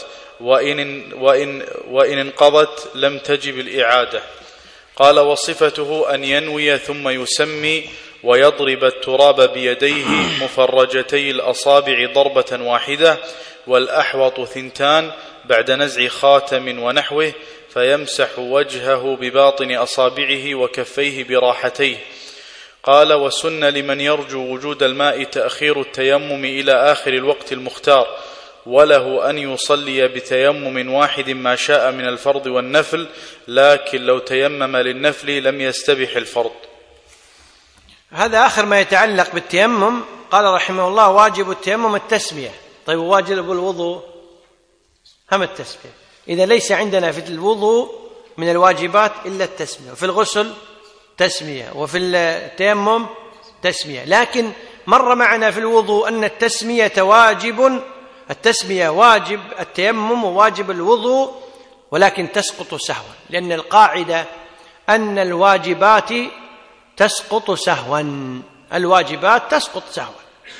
وإن انقضت لم تجب الإعادة. قال: وصفته أن ينوي ثم يسمي، ويضرب التراب بيديه مفرجتي الأصابع ضربة واحدة، والأحوط 2 بعد نزع خاتم ونحوه، فيمسح وجهه بباطن أصابعه وكفيه براحتيه. قال: وسن لمن يرجو وجود الماء تأخير التيمم إلى آخر الوقت المختار، وله أن يصلي بتيمم واحد ما شاء من الفرض والنفل، لكن لو تيمم للنفل لم يستبح الفرض. هذا آخر ما يتعلق بالتيمم. قال رحمه الله: واجب التيمم التسمية. طيب واجب الوضوء هم التسمية. إذا ليس عندنا في الوضوء من الواجبات إلا التسمية، وفي الغسل تسمية، وفي التيمم تسمية. لكن مر معنا في الوضوء أن التسمية واجب، التسمية واجب، التيمم واجب الوضوء، ولكن تسقط سهوا، لأن القاعدة أن الواجبات تسقط سهوا، الواجبات تسقط سهوا.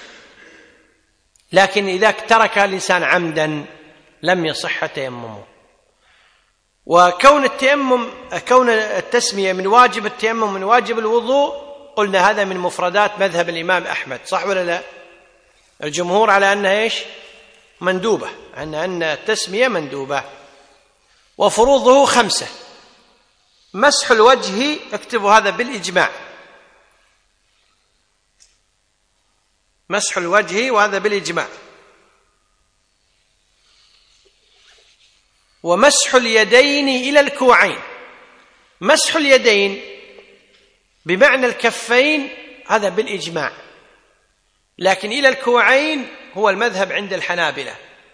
لكن إذا ترك الإنسان عمدا لم يصح تيممه. وكون التسمية من واجب التيمم من واجب الوضوء، قلنا هذا من مفردات مذهب الإمام أحمد، صح ولا لا؟ الجمهور على أنها إيش؟ مندوبة، أن التسمية مندوبة. وفروضه 5: مسح الوجه، اكتبوا هذا بالإجماع، مسح الوجه وهذا بالإجماع. ومسح اليدين إلى الكوعين. مسح اليدين بمعنى الكفين هذا بالإجماع، لكن إلى الكوعين هو المذهب عند الحنابلة.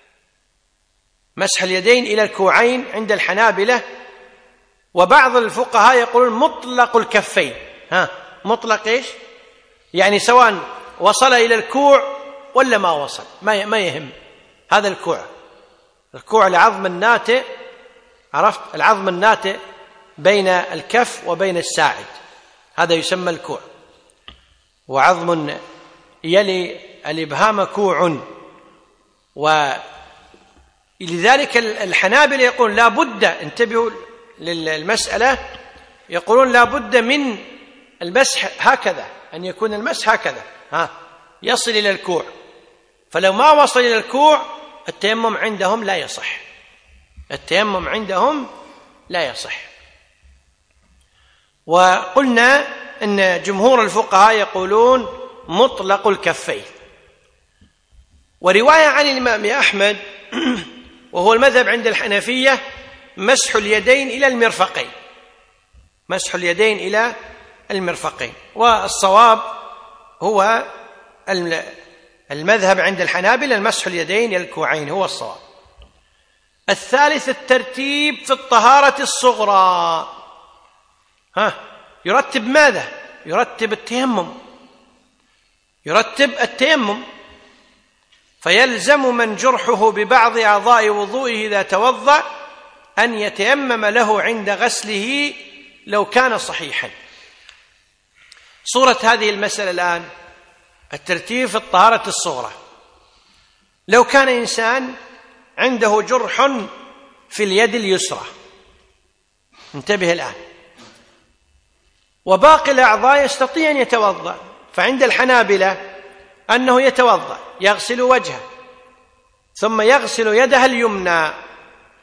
مسح اليدين إلى الكوعين عند الحنابلة. وبعض الفقهاء يقولون مطلق الكفين. مطلق إيش؟ يعني سواء وصل إلى الكوع ولا ما وصل، ما يهم. هذا الكوع العظم الناتئ، عرفت؟ العظم الناتئ بين الكف وبين الساعد، هذا يسمى الكوع. وعظم يلي الإبهام كوع. ولذلك الحنابلة يقول لا بد، انتبهوا للمسألة، يقولون لا بد من المسح هكذا، أن يكون المسح هكذا، يصل إلى الكوع. فلو ما وصل إلى الكوع التيمم عندهم لا يصح، التيمم عندهم لا يصح. وقلنا أن جمهور الفقهاء يقولون مطلق الكفين. ورواية عن الإمام أحمد وهو المذهب عند الحنفية مسح اليدين إلى المرفقين، مسح اليدين إلى المرفقين. والصواب هو المذهب عند الحنابلة المسح اليدين إلى الكوعين هو الصواب. الثالث الترتيب في الطهارة الصغرى. يرتب ماذا؟ يرتب التيمم، يرتب التيمم. فيلزم من جرحه ببعض أعضاء وضوئه إذا توضأ أن يتيمم له عند غسله لو كان صحيحا. صورة هذه المسألة الآن الترتيب في الطهارة الصغرى. لو كان إنسان عنده جرح في اليد اليسرى، انتبه الآن، وباقي الأعضاء يستطيع أن يتوضأ، فعند الحنابلة أنه يتوضأ، يغسل وجهه ثم يغسل يده اليمنى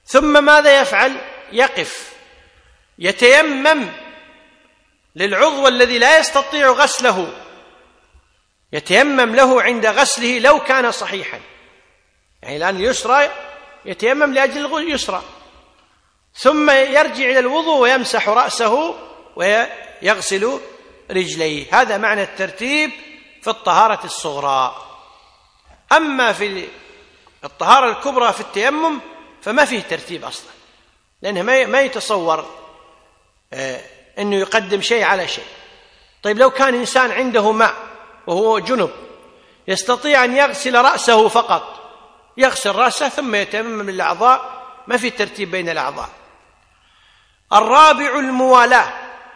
ثم ماذا يفعل؟ يقف يتيمم للعضو الذي لا يستطيع غسله، يتيمم له عند غسله لو كان صحيحا، يعني الآن اليسرى يتيمم لأجل اليسرى، ثم يرجع إلى الوضوء ويمسح رأسه ويغسل رجليه. هذا معنى الترتيب في الطهارة الصغرى. أما في الطهارة الكبرى في التيمم فما فيه ترتيب أصلا، لأنه ما يتصور أنه يقدم شيء على شيء. طيب لو كان إنسان عنده ماء وهو جنب يستطيع أن يغسل رأسه فقط، يغسل رأسه ثم يتيمم للأعضاء، ما في ترتيب بين الأعضاء. الرابع الموالاة،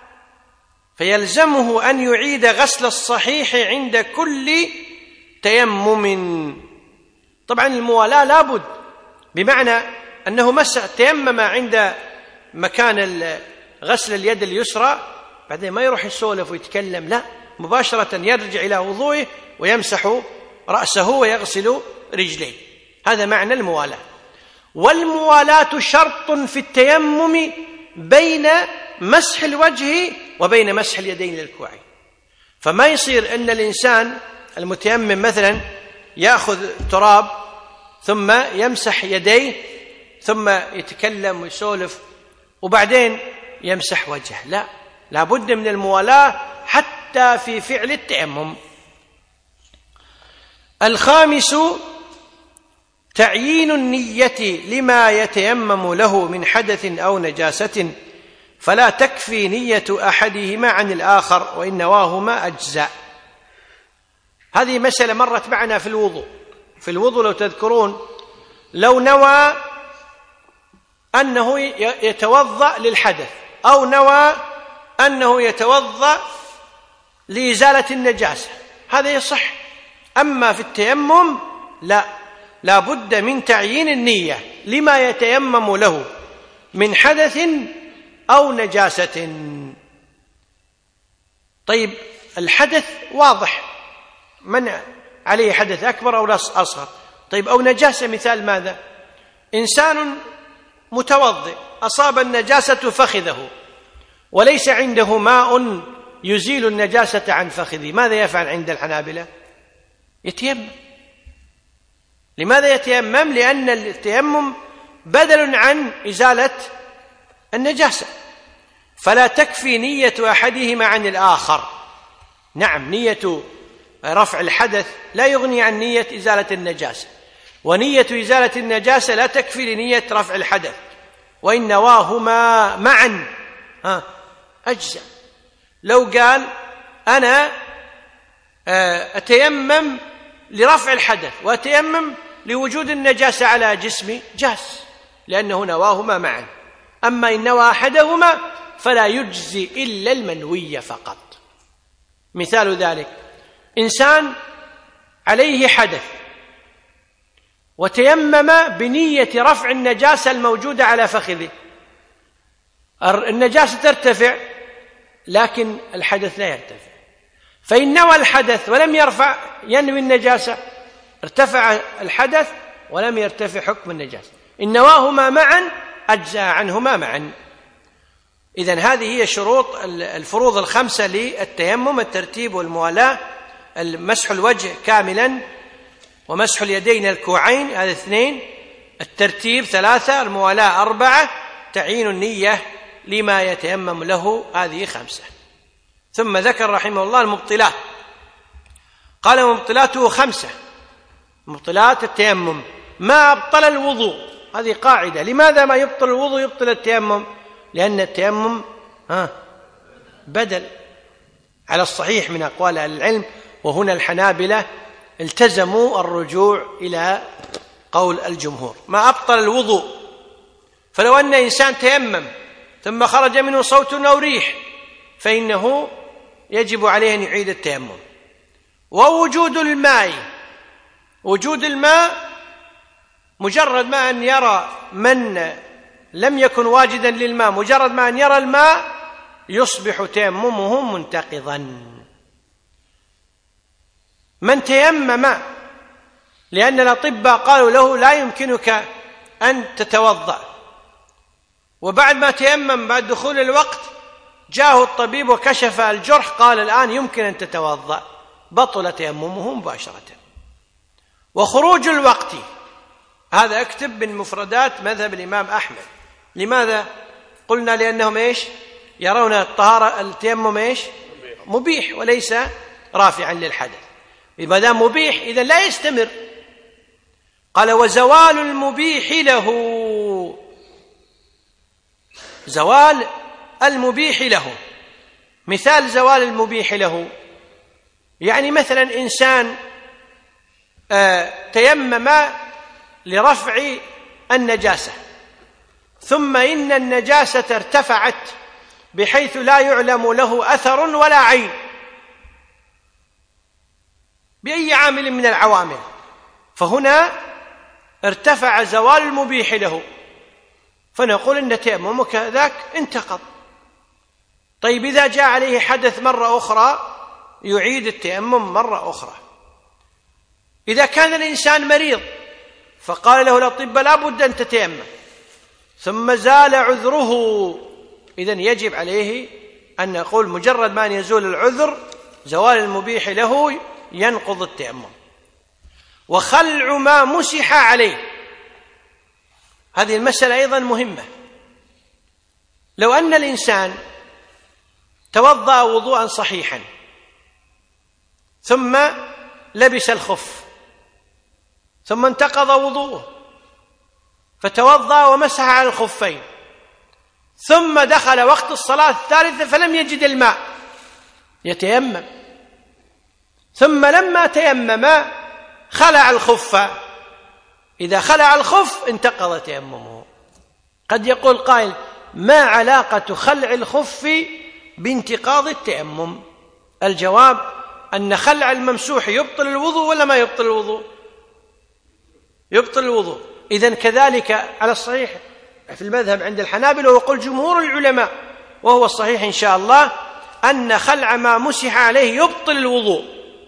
فيلزمه أن يعيد غسل الصحيح عند كل تيمم. طبعا الموالاة لابد، بمعنى أنه تيمم عند مكان غسل اليد اليسرى، بعدين ما يروح يسولف ويتكلم، لا، مباشرة يرجع إلى وضوئه ويمسح رأسه ويغسل رجليه. هذا معنى الموالاة. والموالاة شرط في التيمم بين مسح الوجه وبين مسح اليدين للكوعين. فما يصير أن الإنسان المتيمم مثلا يأخذ تراب ثم يمسح يديه ثم يتكلم ويسولف وبعدين يمسح وجهه، لا بد من الموالاة حتى في فعل التيمم. الخامس تعيين النية لما يتيمم له من حدث أو نجاسة، فلا تكفي نية أحدهما عن الآخر، وإن نواهما أجزاء. هذه مسألة مرت معنا في الوضوء لو تذكرون، لو نوى أنه يتوضأ للحدث أو نوى أنه يتوضأ لإزالة النجاسة، هذا يصح. أما في التيمم لا بد من تعيين النية لما يتيمم له من حدث أو نجاسة. طيب الحدث واضح، من عليه حدث أكبر أو أصغر. طيب أو نجاسة، مثال ماذا؟ إنسان متوضئ أصاب النجاسة فخذه وليس عنده ماء يزيل النجاسة عن فخذه، ماذا يفعل عند الحنابلة؟ يتيمم. لماذا يتيمم؟ لأن التيمم بدل عن إزالة النجاسة، فلا تكفي نية أحدهما عن الآخر. نعم، نية رفع الحدث لا يغني عن نية إزالة النجاسة، ونية إزالة النجاسة لا تكفي لنية رفع الحدث، وإن نواهما معا أجزاء. لو قال أنا أتيمم لرفع الحدث وأتيمم لوجود النجاسة على جسمي، جاز، لأنه نواهما معا. أما إن نوى أحدهما فلا يجزي إلا المنوي فقط. مثال ذلك إنسان عليه حدث وتيمم بنية رفع النجاسة الموجودة على فخذه، النجاسة ترتفع لكن الحدث لا يرتفع، فإن نوى الحدث ولم ينوي النجاسة ارتفع الحدث ولم يرتفع حكم النجاسة. إن نواهما معا أجزى عنهما معا. إذن هذه هي شروط الفروض الخمسة للتيمم: الترتيب والموالاة، مسح الوجه كاملا، ومسح اليدين الكوعين، هذا 2، الترتيب 3، الموالاة 4، تعيين النية لما يتيمم له، هذه 5. ثم ذكر رحمه الله المبطلات، قال مبطلاته 5. مبطلات التيمم ما أبطل الوضوء، هذه قاعدة. لماذا ما يبطل الوضوء يبطل التيمم؟ لأن التيمم بدل على الصحيح من أقوال أهل العلم، وهنا الحنابلة التزموا الرجوع إلى قول الجمهور. ما أبطل الوضوء، فلو أن إنسان تيمم ثم خرج منه صوت أو ريح فإنه يجب عليه أن يعيد التيمم. ووجود الماء، وجود الماء مجرد ما أن يرى من لم يكن واجدا للماء، مجرد ما أن يرى الماء يصبح تيممه منتقضا. من تيمم، لأن الأطباء قالوا له لا يمكنك أن تتوضأ وبعد ما تيمم بعد دخول الوقت جاءه الطبيب وكشف الجرح، قال الآن يمكن أن تتوضأ، بطل تيممه مباشرة. وخروج الوقت هذا اكتب من مفردات مذهب الإمام أحمد. لماذا؟ قلنا لأنهم إيش؟ يرون الطهارة التيمم مبيح وليس رافعا للحدث. ما دام مبيح إذن لا يستمر. قال وزوال المبيح له، زوال المبيح له. مثال زوال المبيح له يعني مثلا إنسان تيمم لرفع النجاسة، ثم إن النجاسة ارتفعت بحيث لا يعلم له أثر ولا عين بأي عامل من العوامل، فهنا ارتفع زوال المبيح له، فنقول إن تيممك ذاك انتقض. طيب إذا جاء عليه حدث مرة أخرى يعيد التيمم مرة أخرى. إذا كان الإنسان مريض فقال له الأطباء لا بد أن تتيمم، ثم زال عذره، إذن يجب عليه أن نقول مجرد ما يزول العذر زوال المبيح له ينقض التيمم. وخلع ما مسح عليه، هذه المسألة أيضا مهمة. لو أن الإنسان توضأ وضوءا صحيحا ثم لبس الخف ثم انتقض وضوءه فتوضأ ومسح على الخفين، ثم دخل وقت الصلاة الثالثة فلم يجد الماء يتيمم، ثم لما تيمم خلع الخف. إذا خلع الخف انتقض تيممه. قد يقول قائل ما علاقة خلع الخف بانتقاض التيمم؟ الجواب أن خلع الممسوح يبطل الوضوء ولا ما يبطل الوضوء؟ يبطل الوضوء. إذن كذلك على الصحيح في المذهب عند الحنابلة وقل جمهور العلماء وهو الصحيح إن شاء الله أن خلع ما مسح عليه يبطل الوضوء،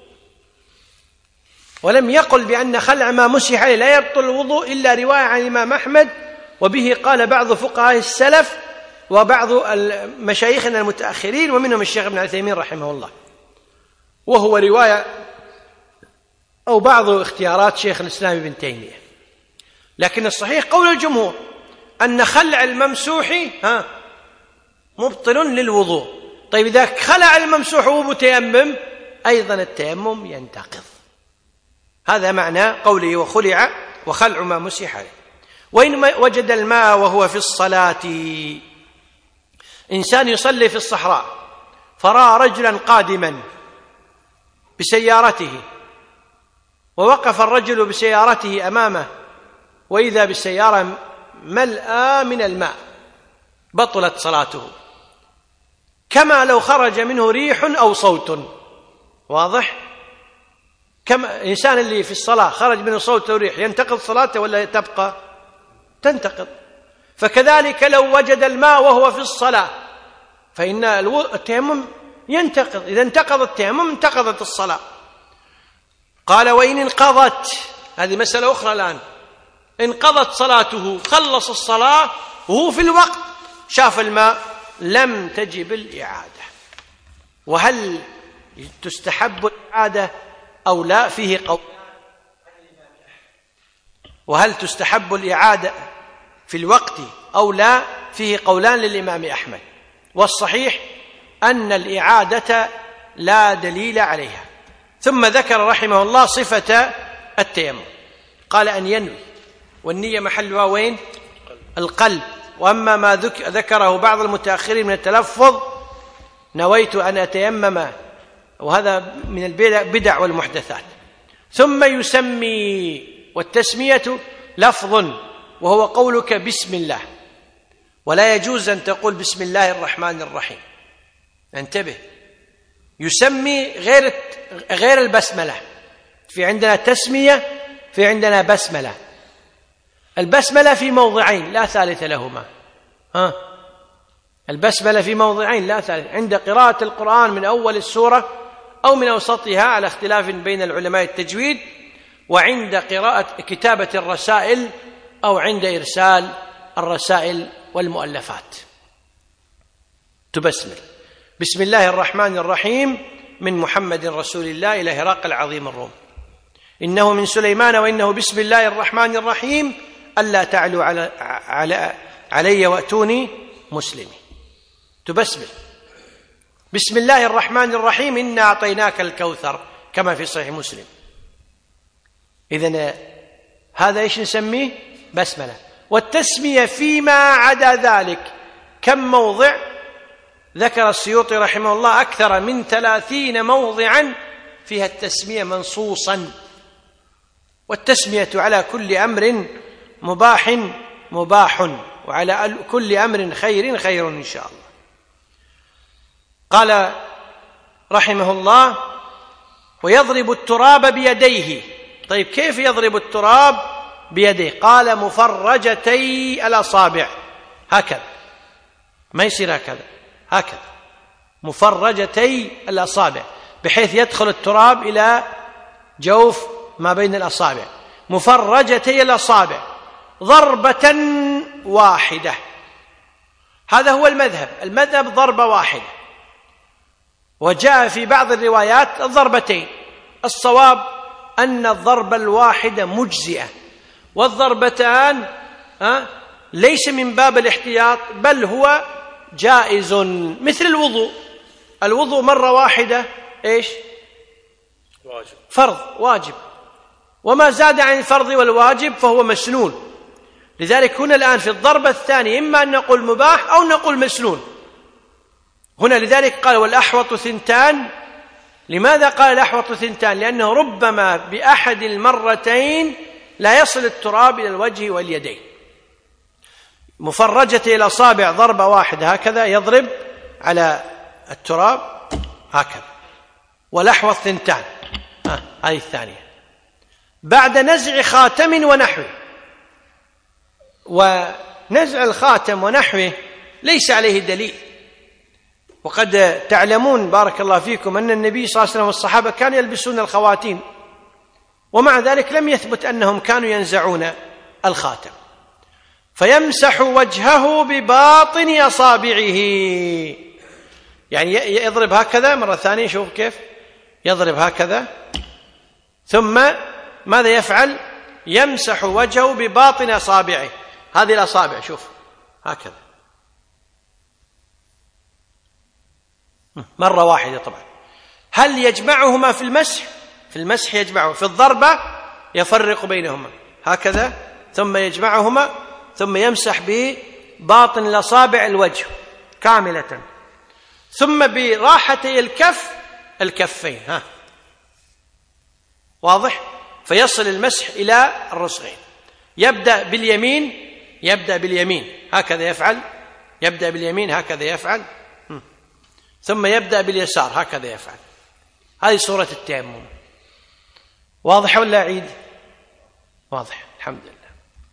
ولم يقل بأن خلع ما مسح عليه لا يبطل الوضوء إلا رواية عن الإمام أحمد، وبه قال بعض فقهاء السلف وبعض مشايخنا المتأخرين ومنهم الشيخ ابن عثيمين رحمه الله، وهو رواية أو بعض اختيارات شيخ الإسلام ابن تيمية. لكن الصحيح قول الجمهور أن خلع الممسوح مبطل للوضوء. طيب إذا خلع الممسوح وهو متيمم أيضا التيمم ينتقض. هذا معنى قوله وخلع وخلع ما مسح عليه. وإن وجد الماء وهو في الصلاة، إنسان يصلي في الصحراء فرأى رجلا قادما بسيارته ووقف الرجل بسيارته أمامه وإذا بالسيارة ملأى من الماء، بطلت صلاته كما لو خرج منه ريح أو صوت. واضح؟ كما الإنسان اللي في الصلاة خرج منه صوت أو ريح ينتقض صلاته ولا تبقى؟ تنتقض. فكذلك لو وجد الماء وهو في الصلاة فإن التيمم ينتقض. إذا انتقض التيمم انتقضت الصلاة. قال وإن انقضت، هذه مسألة أخرى الآن، انقضت صلاته خلص الصلاة وهو في الوقت شاف الماء لم تجب الإعادة. وهل تستحب الإعادة أو لا؟ فيه قول. وهل تستحب الإعادة في الوقت أو لا؟ فيه قولان للإمام أحمد، والصحيح أن الإعادة لا دليل عليها. ثم ذكر رحمه الله صفة التيمم، قال أن ينوي، والنية محلها وين؟ القلب. وأما ما ذكره بعض المتأخرين من التلفظ نويت أن أتيمم، وهذا من البدع والمحدثات. ثم يسمي، والتسمية لفظ وهو قولك بسم الله، ولا يجوز أن تقول بسم الله الرحمن الرحيم. انتبه، يسمي غير البسملة. في عندنا تسمية، في عندنا بسملة. البسملة في موضعين لا ثالث لهما. البسملة في موضعين لا ثالث، عند قراءة القرآن من أول السورة أو من أوسطها على اختلاف بين العلماء التجويد، وعند قراءة كتابة الرسائل أو عند إرسال الرسائل والمؤلفات. تبسمل: بسم الله الرحمن الرحيم من محمد رسول الله إلى هرقل عظيم الروم، إنه من سليمان وإنه بسم الله الرحمن الرحيم ألا تعلوا علي وأتوني مسلمين. تبسمل: بسم الله الرحمن الرحيم إنا أعطيناك الكوثر، كما في صحيح مسلم. إذن هذا إيش نسميه؟ بسملة. والتسمية فيما عدا ذلك كم موضع؟ ذكر السيوطي رحمه الله أكثر من 30 موضعا فيها التسمية منصوصا. والتسمية على كل أمر مباح مباح، وعلى كل أمر خير خير إن شاء الله. قال رحمه الله: ويضرب التراب بيديه. طيب كيف يضرب التراب بيديه؟ قال: مفرجتي الأصابع، هكذا، ما يصير هكذا، هكذا، مفرجتي الأصابع، بحيث يدخل التراب إلى جوف ما بين الأصابع. مفرجتي الأصابع ضربة واحدة، هذا هو المذهب. المذهب ضربة واحدة، وجاء في بعض الروايات الضربتين. الصواب أن الضربة الواحدة مجزئة، والضربتان ليس من باب الاحتياط، بل هو جائز، مثل الوضوء. الوضوء مرة واحدة إيش؟ واجب، فرض واجب، وما زاد عن الفرض والواجب فهو مسنون. لذلك هنا الآن في الضربة الثانية إما أن نقول مباح أو نقول مسنون هنا. لذلك قال: والأحوط ثنتان. لماذا قال الأحوط ثنتان؟ لأنه ربما بأحد المرتين لا يصل التراب إلى الوجه واليدين. مفرجة الأصابع ضربة واحدة، هكذا يضرب على التراب هكذا. والأحوط ثنتان، هذه الثانية. بعد نزع خاتم ونحوه. ونزع الخاتم ونحوه ليس عليه دليل، وقد تعلمون بارك الله فيكم أن النبي صلى الله عليه وسلم والصحابة كانوا يلبسون الخواتيم، ومع ذلك لم يثبت أنهم كانوا ينزعون الخاتم. فيمسح وجهه بباطن أصابعه، يعني يضرب هكذا مرة ثانية، شوف كيف يضرب هكذا، ثم ماذا يفعل؟ يمسح وجهه بباطن أصابعه، هذه الأصابع، شوف هكذا مرة واحدة. طبعا هل يجمعهما في المسح؟ في المسح يجمعه، في الضربة يفرق بينهما هكذا، ثم يجمعهما، ثم يمسح بباطن الأصابع الوجه كاملة، ثم براحتي الكفين، واضح؟ فيصل المسح إلى الرسغين. يبدأ باليمين هكذا يفعل، يبدأ باليمين هكذا يفعل، ثم يبدأ باليسار هكذا يفعل. هذه صورة التيمم. واضح ولا أعيد؟ واضح، الحمد لله.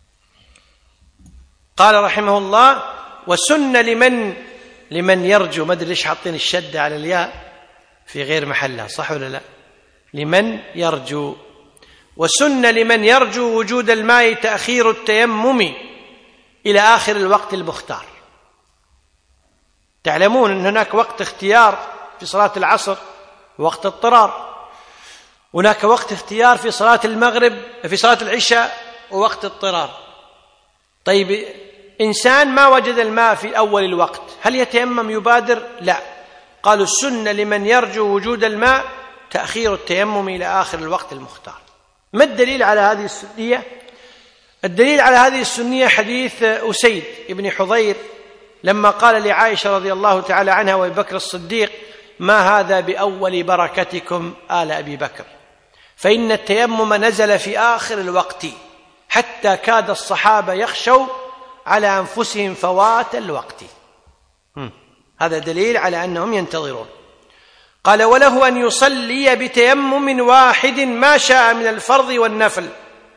قال رحمه الله: وسن لمن يرجو، ما أدري ليش حاطين الشدة على الياء في غير محلها، صح ولا لا؟ لمن يرجو. وسن لمن يرجو وجود الماء تأخير التيمم إلى آخر الوقت المختار. تعلمون أن هناك وقت اختيار في صلاة العصر، وقت اضطرار. هناك وقت اختيار في صلاة المغرب، في صلاة العشاء، ووقت اضطرار. طيب إنسان ما وجد الماء في أول الوقت، هل يتيمم يبادر؟ لا. قالوا السنة لمن يرجو وجود الماء تأخير التيمم إلى آخر الوقت المختار. ما الدليل على هذه السنية؟ الدليل على هذه السنية حديث أسيد بن حضير لما قال لعائشة رضي الله تعالى عنها وأبي بكر الصديق: ما هذا بأول بركتكم آل أبي بكر، فإن التيمم نزل في آخر الوقت حتى كاد الصحابة يخشوا على أنفسهم فوات الوقت. هذا دليل على أنهم ينتظرون. قال: وله أن يصلي بتيمم واحد ما شاء من الفرض والنفل.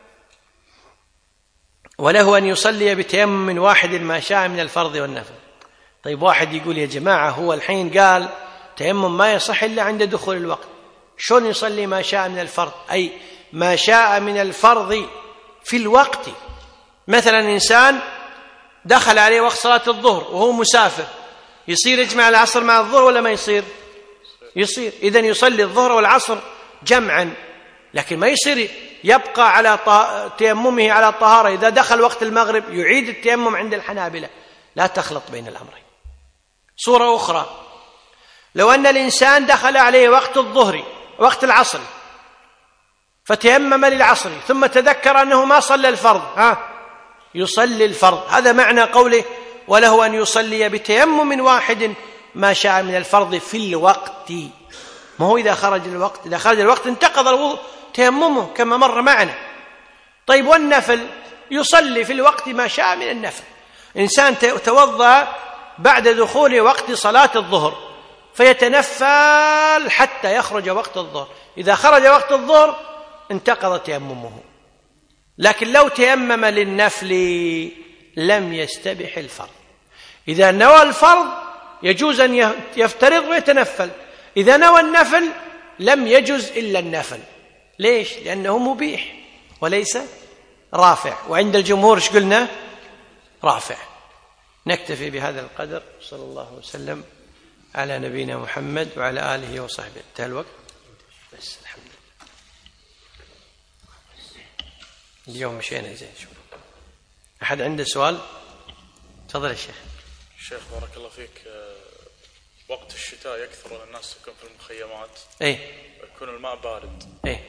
وله أن يصلي بتيمم واحد ما شاء من الفرض والنفل. طيب واحد يقول: يا جماعة هو الحين قال تيمم ما يصح إلا عند دخول الوقت، شلون يصلي ما شاء من الفرض؟ أي ما شاء من الفرض في الوقت. مثلا إنسان دخل عليه وقت صلاة الظهر وهو مسافر، يصير يجمع العصر مع الظهر ولا ما يصير؟ يصير. إذن يصلي الظهر والعصر جمعا، لكن ما يصير يبقى على تيممه على الطهارة. إذا دخل وقت المغرب يعيد التيمم عند الحنابلة. لا تخلط بين الأمرين. صورة أخرى، لو أن الإنسان دخل عليه وقت الظهر وقت العصر فتيمم للعصر ثم تذكر أنه ما صلى الفرض، يصلي الفرض. هذا معنى قوله وله أن يصلي بتيمم واحد ما شاء من الفرض في الوقت. ما هو إذا خرج الوقت، إذا خرج الوقت انتقض الوضوء تيممه كما مر معنا. طيب والنفل؟ يصلي في الوقت ما شاء من النفل. إنسان توضأ بعد دخول وقت صلاة الظهر فيتنفل حتى يخرج وقت الظهر، إذا خرج وقت الظهر انتقض تيممه. لكن لو تيمم للنفل لم يستبح الفرض. إذا نوى الفرض يجوز أن يفترض ويتنفل، إذا نوى النفل لم يجوز إلا النفل. ليش؟ لأنه مبيح وليس رافع، وعند الجمهور ايش قلنا؟ رافع. نكتفي بهذا القدر. صلى الله وسلم على نبينا محمد وعلى آله وصحبه. انتهى الوقت بس الحمد لله. اليوم مشينا زين. أحد عنده سؤال؟ تفضل يا شيخ. شيخ بارك الله فيك، وقت الشتاء يكثر الناس سكن في المخيمات، يكون الماء بارد،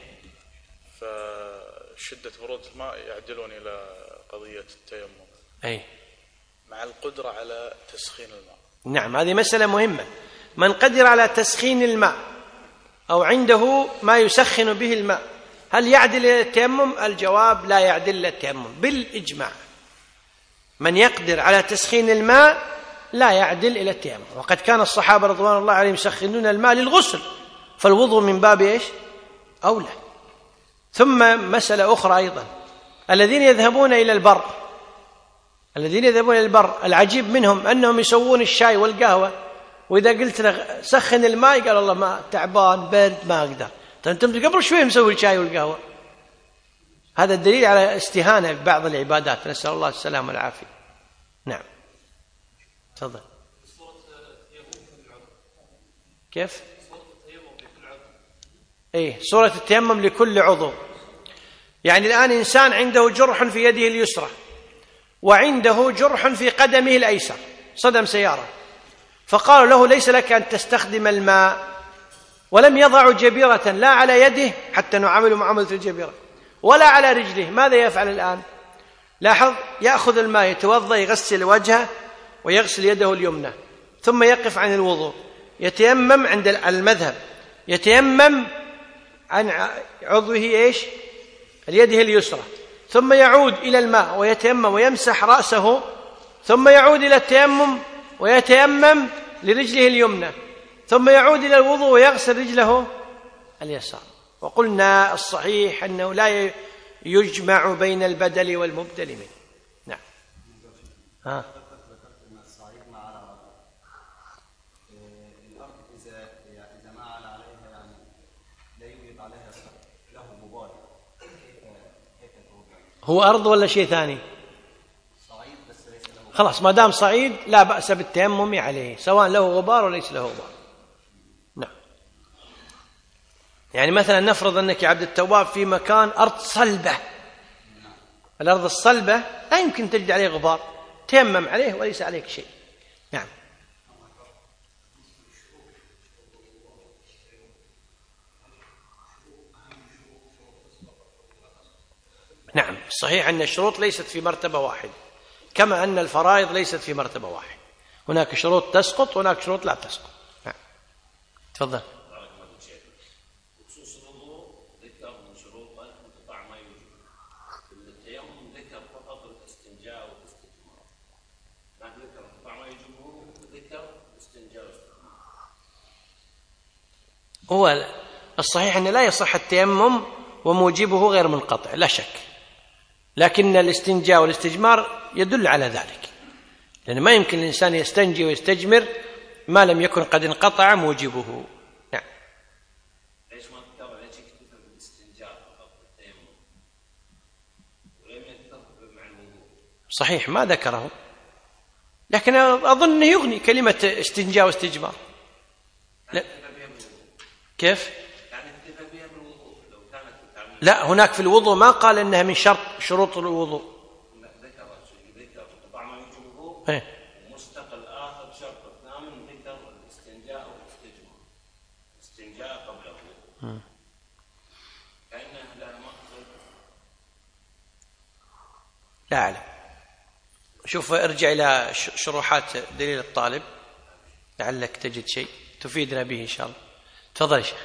فشدة برودة الماء يعدلون إلى قضية التيمم مع القدرة على تسخين الماء. نعم، هذه مسألة مهمة. من قدر على تسخين الماء أو عنده ما يسخن به الماء هل يعدل إلى التيمم؟ الجواب لا يعدل إلى التيمم بالإجماع. من يقدر على تسخين الماء لا يعدل إلى التيمم، وقد كان الصحابة رضوان الله عليهم يسخنون الماء للغسل، فالوضوء من باب إيش؟ أولى. ثم مسألة أخرى أيضا، الذين يذهبون إلى البر العجيب منهم أنهم يسوون الشاي والقهوة، وإذا قلت له سخن الماء قال الله ما تعبان برد ما أقدر. أنتم قبل شوي مسوي الشاي والقهوة. هذا الدليل على استهانة ببعض العبادات، نسأل الله السلامة والعافية. نعم تفضل. كيف؟ سورة التيمم لكل عضو. يعني الآن إنسان عنده جرح في يده اليسرى وعنده جرح في قدمه الأيسر، صدم سيارة، فقالوا له ليس لك أن تستخدم الماء، ولم يضعوا جبيرة لا على يده حتى نعامل معاملة الجبيرة ولا على رجله. ماذا يفعل الآن؟ لاحظ، يأخذ الماء يتوضأ يغسل وجهه ويغسل يده اليمنى ثم يقف عن الوضوء، يتيمم عند المذهب، يتيمم عن عضوه اليده اليسرى، ثم يعود إلى الماء ويتيمم ويمسح رأسه، ثم يعود إلى التيمم ويتيمم لرجله اليمنى، ثم يعود إلى الوضوء ويغسل رجله اليسار. وقلنا الصحيح أنه لا يجمع بين البدل والمبدل منه. نعم. الأرض إذا ما على عليها يعني لا يوجد عليها له غبار، هو أرض ولا شيء ثاني؟ صعيد بس ليس له. خلاص، ما دام صعيد لا بأس بالتيمم عليه سواء له غبار وليس له غبار. نعم. يعني مثلا نفرض أنك يا عبد التواب في مكان أرض صلبة، الأرض الصلبة لا يمكن تجد عليه غبار، تيمم عليه وليس عليك شيء. نعم. نعم، صحيح أن الشروط ليست في مرتبة واحدة، كما أن الفرائض ليست في مرتبة واحدة، هناك شروط تسقط وهناك شروط لا تسقط. نعم. تفضل. بخصوص الوضوء ذكر من شروطه انقطاع ما يوجد، التيمم ذكر فقط الاستنجاء والاستجمار، لكن ذكر انقطاع ما يوجبه وذكر الاستنجاء والاستجمار. هو الصحيح أن لا يصح التيمم وموجبه غير منقطع لا شك، لكن الاستنجاء والاستجمار يدل على ذلك، لأن ما يمكن الإنسان يستنجي ويستجمر ما لم يكن قد انقطع موجبه. نعم. ليش ما ذكر ليش يكتفى بالاستنجاء فقط بالتيمم ولم يذكر مع الوضوء؟ صحيح ما ذكره، لكن أظن أنه يغني كلمة استنجاء واستجمار. لا. كيف؟ لا، هناك في الوضوء ما قال إنها من شروط الوضوء. ذكر طبعا الجمهور مستقل آخر شرط الثامن ذكر الاستنجاء والاستجمار. استنجاء قبله كأنها لا مقصد. لا أعلم. شوف ارجع إلى شروحات دليل الطالب لعلك تجد شيء تفيدنا به إن شاء الله. تفضل يا شيخ.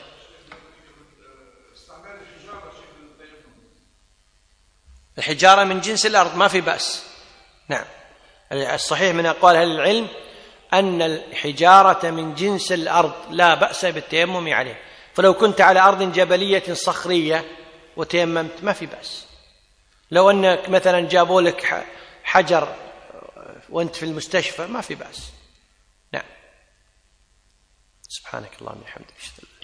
الحجارة من جنس الأرض ما في بأس. نعم، الصحيح من أقوال أهل العلم أن الحجارة من جنس الأرض لا بأس بالتيمم عليه. فلو كنت على أرض جبلية صخرية وتيممت ما في بأس. لو أنك مثلا جابوا لك حجر وأنت في المستشفى ما في بأس. نعم. سبحانك اللهم وبحمدك.